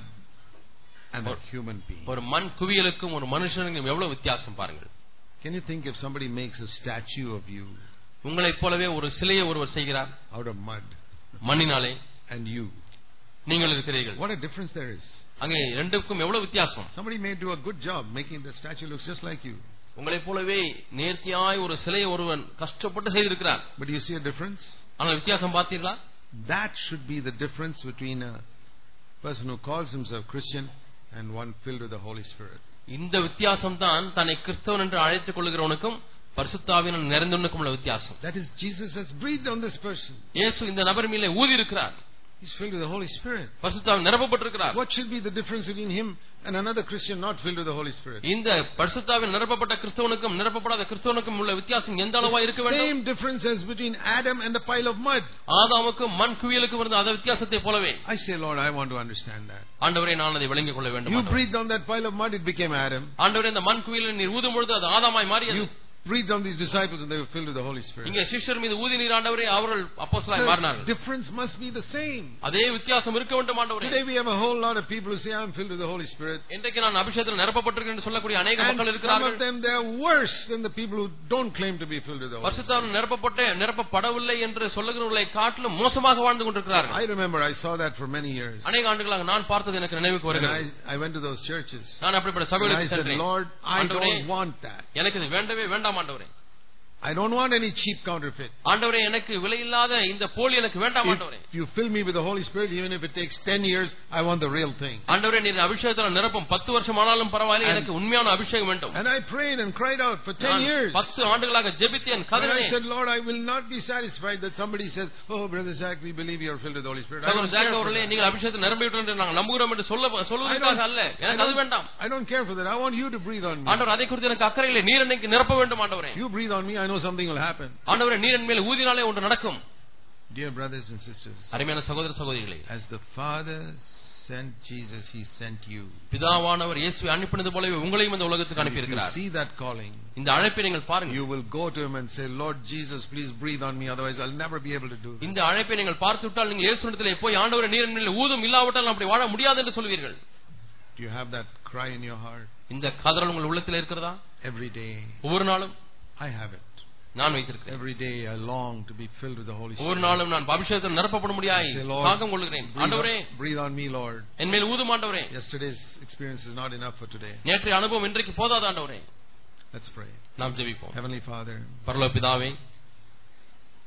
and a human being.
ஒரு மண் குவியலுக்கும் ஒரு மனுஷனுக்கும் எவ்வளவு வித்தியாசம் பாருங்கள்.
Can you think if somebody makes a statue of you
உங்களைப் போலவே ஒரு சிலையை ஒருவர் செய்கிறார்
out of mud
மண்ணினாலே
and you,
நீங்கள் இருக்கிறீர்கள்,
what a difference there is.
அங்கே இரண்டுக்கும் எவ்வளவு வித்தியாசம்.
Somebody may do a good job making the statue looks just like you.
உங்களைப் போலவே நேர்த்தியாய் ஒரு சிலையை ஒருவன் கஷ்டப்பட்டு செய்திருக்கிறார்.
But you see a difference?
ஆனால் வித்தியாசம் பார்த்தீர்களா?
That should be the difference between a person who calls himself Christian and one filled with the Holy Spirit.
இந்த வித்தியாசம் தான் தன்னை கிறிஸ்தவன் என்று அழைத்துக் கொள்கிறவனுக்கும் பரிசுத்த ஆவியினால் நிறைந்தவனுக்கும் உள்ள வித்தியாசம்.
That is, Jesus has breathed on this person.
இயேசு இந்த நபர் மேலே ஊதி இருக்கிறார்.
He's filled with the Holy Spirit.
பரிசுத்த ஆவி நிரப்பப்பட்டிருக்கிறார்.
What should be the difference between him and another Christian not filled with the Holy Spirit?
இந்த பரிசுத்த ஆவி நிரப்பப்பட்ட கிறிஸ்தவனுக்கும் நிரப்பப்படாத கிறிஸ்தவனுக்கும் உள்ள வித்தியாசம் எந்த அளவா இருக்க வேண்டும்?
Same difference as between Adam and the pile of mud.
ஆதாமுக்கும் மண் குவியலுக்கும் இருந்த அந்த வித்தியாசத்தை போலவே.
I say, Lord, I want to understand that.
ஆண்டவரே, நான் அதை விளங்கிக் கொள்ள வேண்டும்.
You breathed on that pile of mud, it became Adam.
ஆண்டவரே, இந்த மண் குவியலில் நீர் ஊதும் பொழுது அது ஆதாமாய் மாறியது.
You breathed on these disciples and they were filled with the Holy Spirit.
இங்கே சீஷர் மீது ஊதி நீர் ஆண்டவரே அவர்கள் அப்போஸ்தலராய் மாறினார்கள்.
The difference must be the same.
அதே வித்தியாசம் இருக்க வேண்டும் ஆண்டவரே.
Today we have a whole lot of people who say I'm filled with the Holy Spirit.
இன்றைக்கு நான் அபிஷேகத்தில் நிரப்பப்பட்டிருக்கிறேன் என்று சொல்லக்கூடிய अनेक மக்கள்
And some
இருக்கிறார்கள்.
of them they are worse than the people who don't claim to be filled with the Holy Spirit.
பரிசுத்தாவினால் நிரப்பப்பட்ட நிரப்பப்படவில்லை என்று சொல்லுகிறவர்களை காட்டிலும் மோசமாக வாழ்ந்து கொண்டிருக்கிறார்கள்.
I remember I saw that for many years.
अनेक ஆண்டுகளாக நான் பார்த்தது எனக்கு நினைவுக்கு வருகிறது.
I went to those churches.
நான் அப்படிப்பட்ட சபைகளுக்கு சென்றேன்.
Lord, I don't want that.
எனக்கு இது வேண்டவே வேண்டாம் ஆண்டவரே.
I don't want any cheap counterfeit.
ஆண்டவரே, எனக்கு விலையில்லாத இந்த போலி எனக்கு வேண்டாம் ஆண்டவரே.
If you fill me with the Holy Spirit, even if it takes ten years, I want the real thing.
ஆண்டவரே, நீர் அபிஷேகத்தால் நிரப்பும் பத்து வருஷம் ஆனாலும் பரவாயில்லை, எனக்கு உண்மையான அபிஷேகம் வேண்டும்.
And I prayed and cried out for ten years.
பத்து ஆண்டுகளாக ஜெபித்தேன், கதறினேன்.
I said, Lord, I will not be satisfied that somebody says, "Oh, brother Zach, we believe you are filled with the Holy Spirit."
சகோதரர் Jack அவர்களே, நீங்கள் அபிஷேகத்தில் நிரம்பிவிட்டீர்கள் என்று நாங்கள் நம்புகிறோம் என்று சொல்ல சொல்வதற்காக அல்ல, எனக்கு அது வேண்டாம்.
I don't care for that. I want you to breathe on me.
ஆண்டவர், அதை குறித்து எனக்கு அக்கறை இல்லை, நீர் எனக்கு நிரப்ப வேண்டும் ஆண்டவரே.
You breathe on me, I know something will happen.
ஆண்டவரே, நீர் என் மேல் ஊதினாலே ஒன்று நடக்கும்.
Dear brothers and sisters,
அருமையான சகோதர சகோதரிகளே,
as the Father sent Jesus, he sent you.
பிதாவானவர் இயேசுவை அனுப்பினது போலவே உங்களையும் இந்த உலகத்துக்கு அனுப்பி இருக்கிறார்.
See that calling,
இந்த அழைப்பை நீங்கள் பாருங்கள்.
you will go to him and say, Lord Jesus, please breathe on me, otherwise I'll never be able to do this.
இந்த அழைப்பை நீங்கள் பார்த்துவிட்டால் நீங்கள் இயேசுவிடத்திலே போய் ஆண்டவரே நீர் என் மேல் ஊதும், இல்லாவிட்டால் அப்படி வாழ முடியாது என்று சொல்வீர்கள்.
Do you have that cry in your heart?
இந்த கதறல் உங்கள் உள்ளத்தில் இருக்கிறதா?
Every day.
ஒவ்வொரு நாளும்.
I have it.
நான் வைத்திருக்கிறேன்.
Every day I long to be filled with the Holy Spirit.
ஒவ்வொரு நாளும் நான் அபிஷேகத்தால் நிரப்பப்படும்படியாய் தாகம் கொள்கிறேன். ஆண்டவரே,
breathe on me, Lord.
என் மேல் ஊதும் ஆண்டவரே.
Yesterday's experience is not enough for today.
நேற்றைய அனுபவம் இன்றைக்கு போதாது ஆண்டவரே.
Let's pray.
நாம் ஜெபிப்போம்.
Heavenly Father,
பரலோக பிதாவே,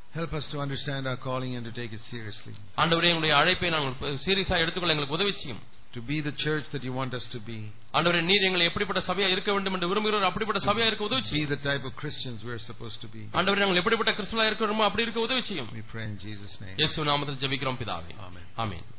Help us to understand our calling and to take it seriously.
ஆண்டவரே எங்களுடைய அழைப்பை நாங்கள் சீரியஸா எடுத்துக்கொள்ள எங்களுக்கு உதவி செய்யும்.
To be the church that you want us to be.
ஆண்டவரே நீர் எங்களை எப்படிப்பட்ட சபையா இருக்க வேண்டும் என்று விரும்புகிறீரோ அப்படிப்பட்ட சபையா இருக்க உதவி செய்யும்.
Be the type of Christians we are supposed to be.
ஆண்டவரே நாங்கள் எப்படிப்பட்ட கிறிஸ்தவர்களா இருக்கிறோமோ அப்படி இருக்க உதவி செய்யும்.
We pray in Jesus name.
இயேசு நாமத்தில் ஜெபிக்கிறோம் பிதாவே.
Amen.
ஆமென்.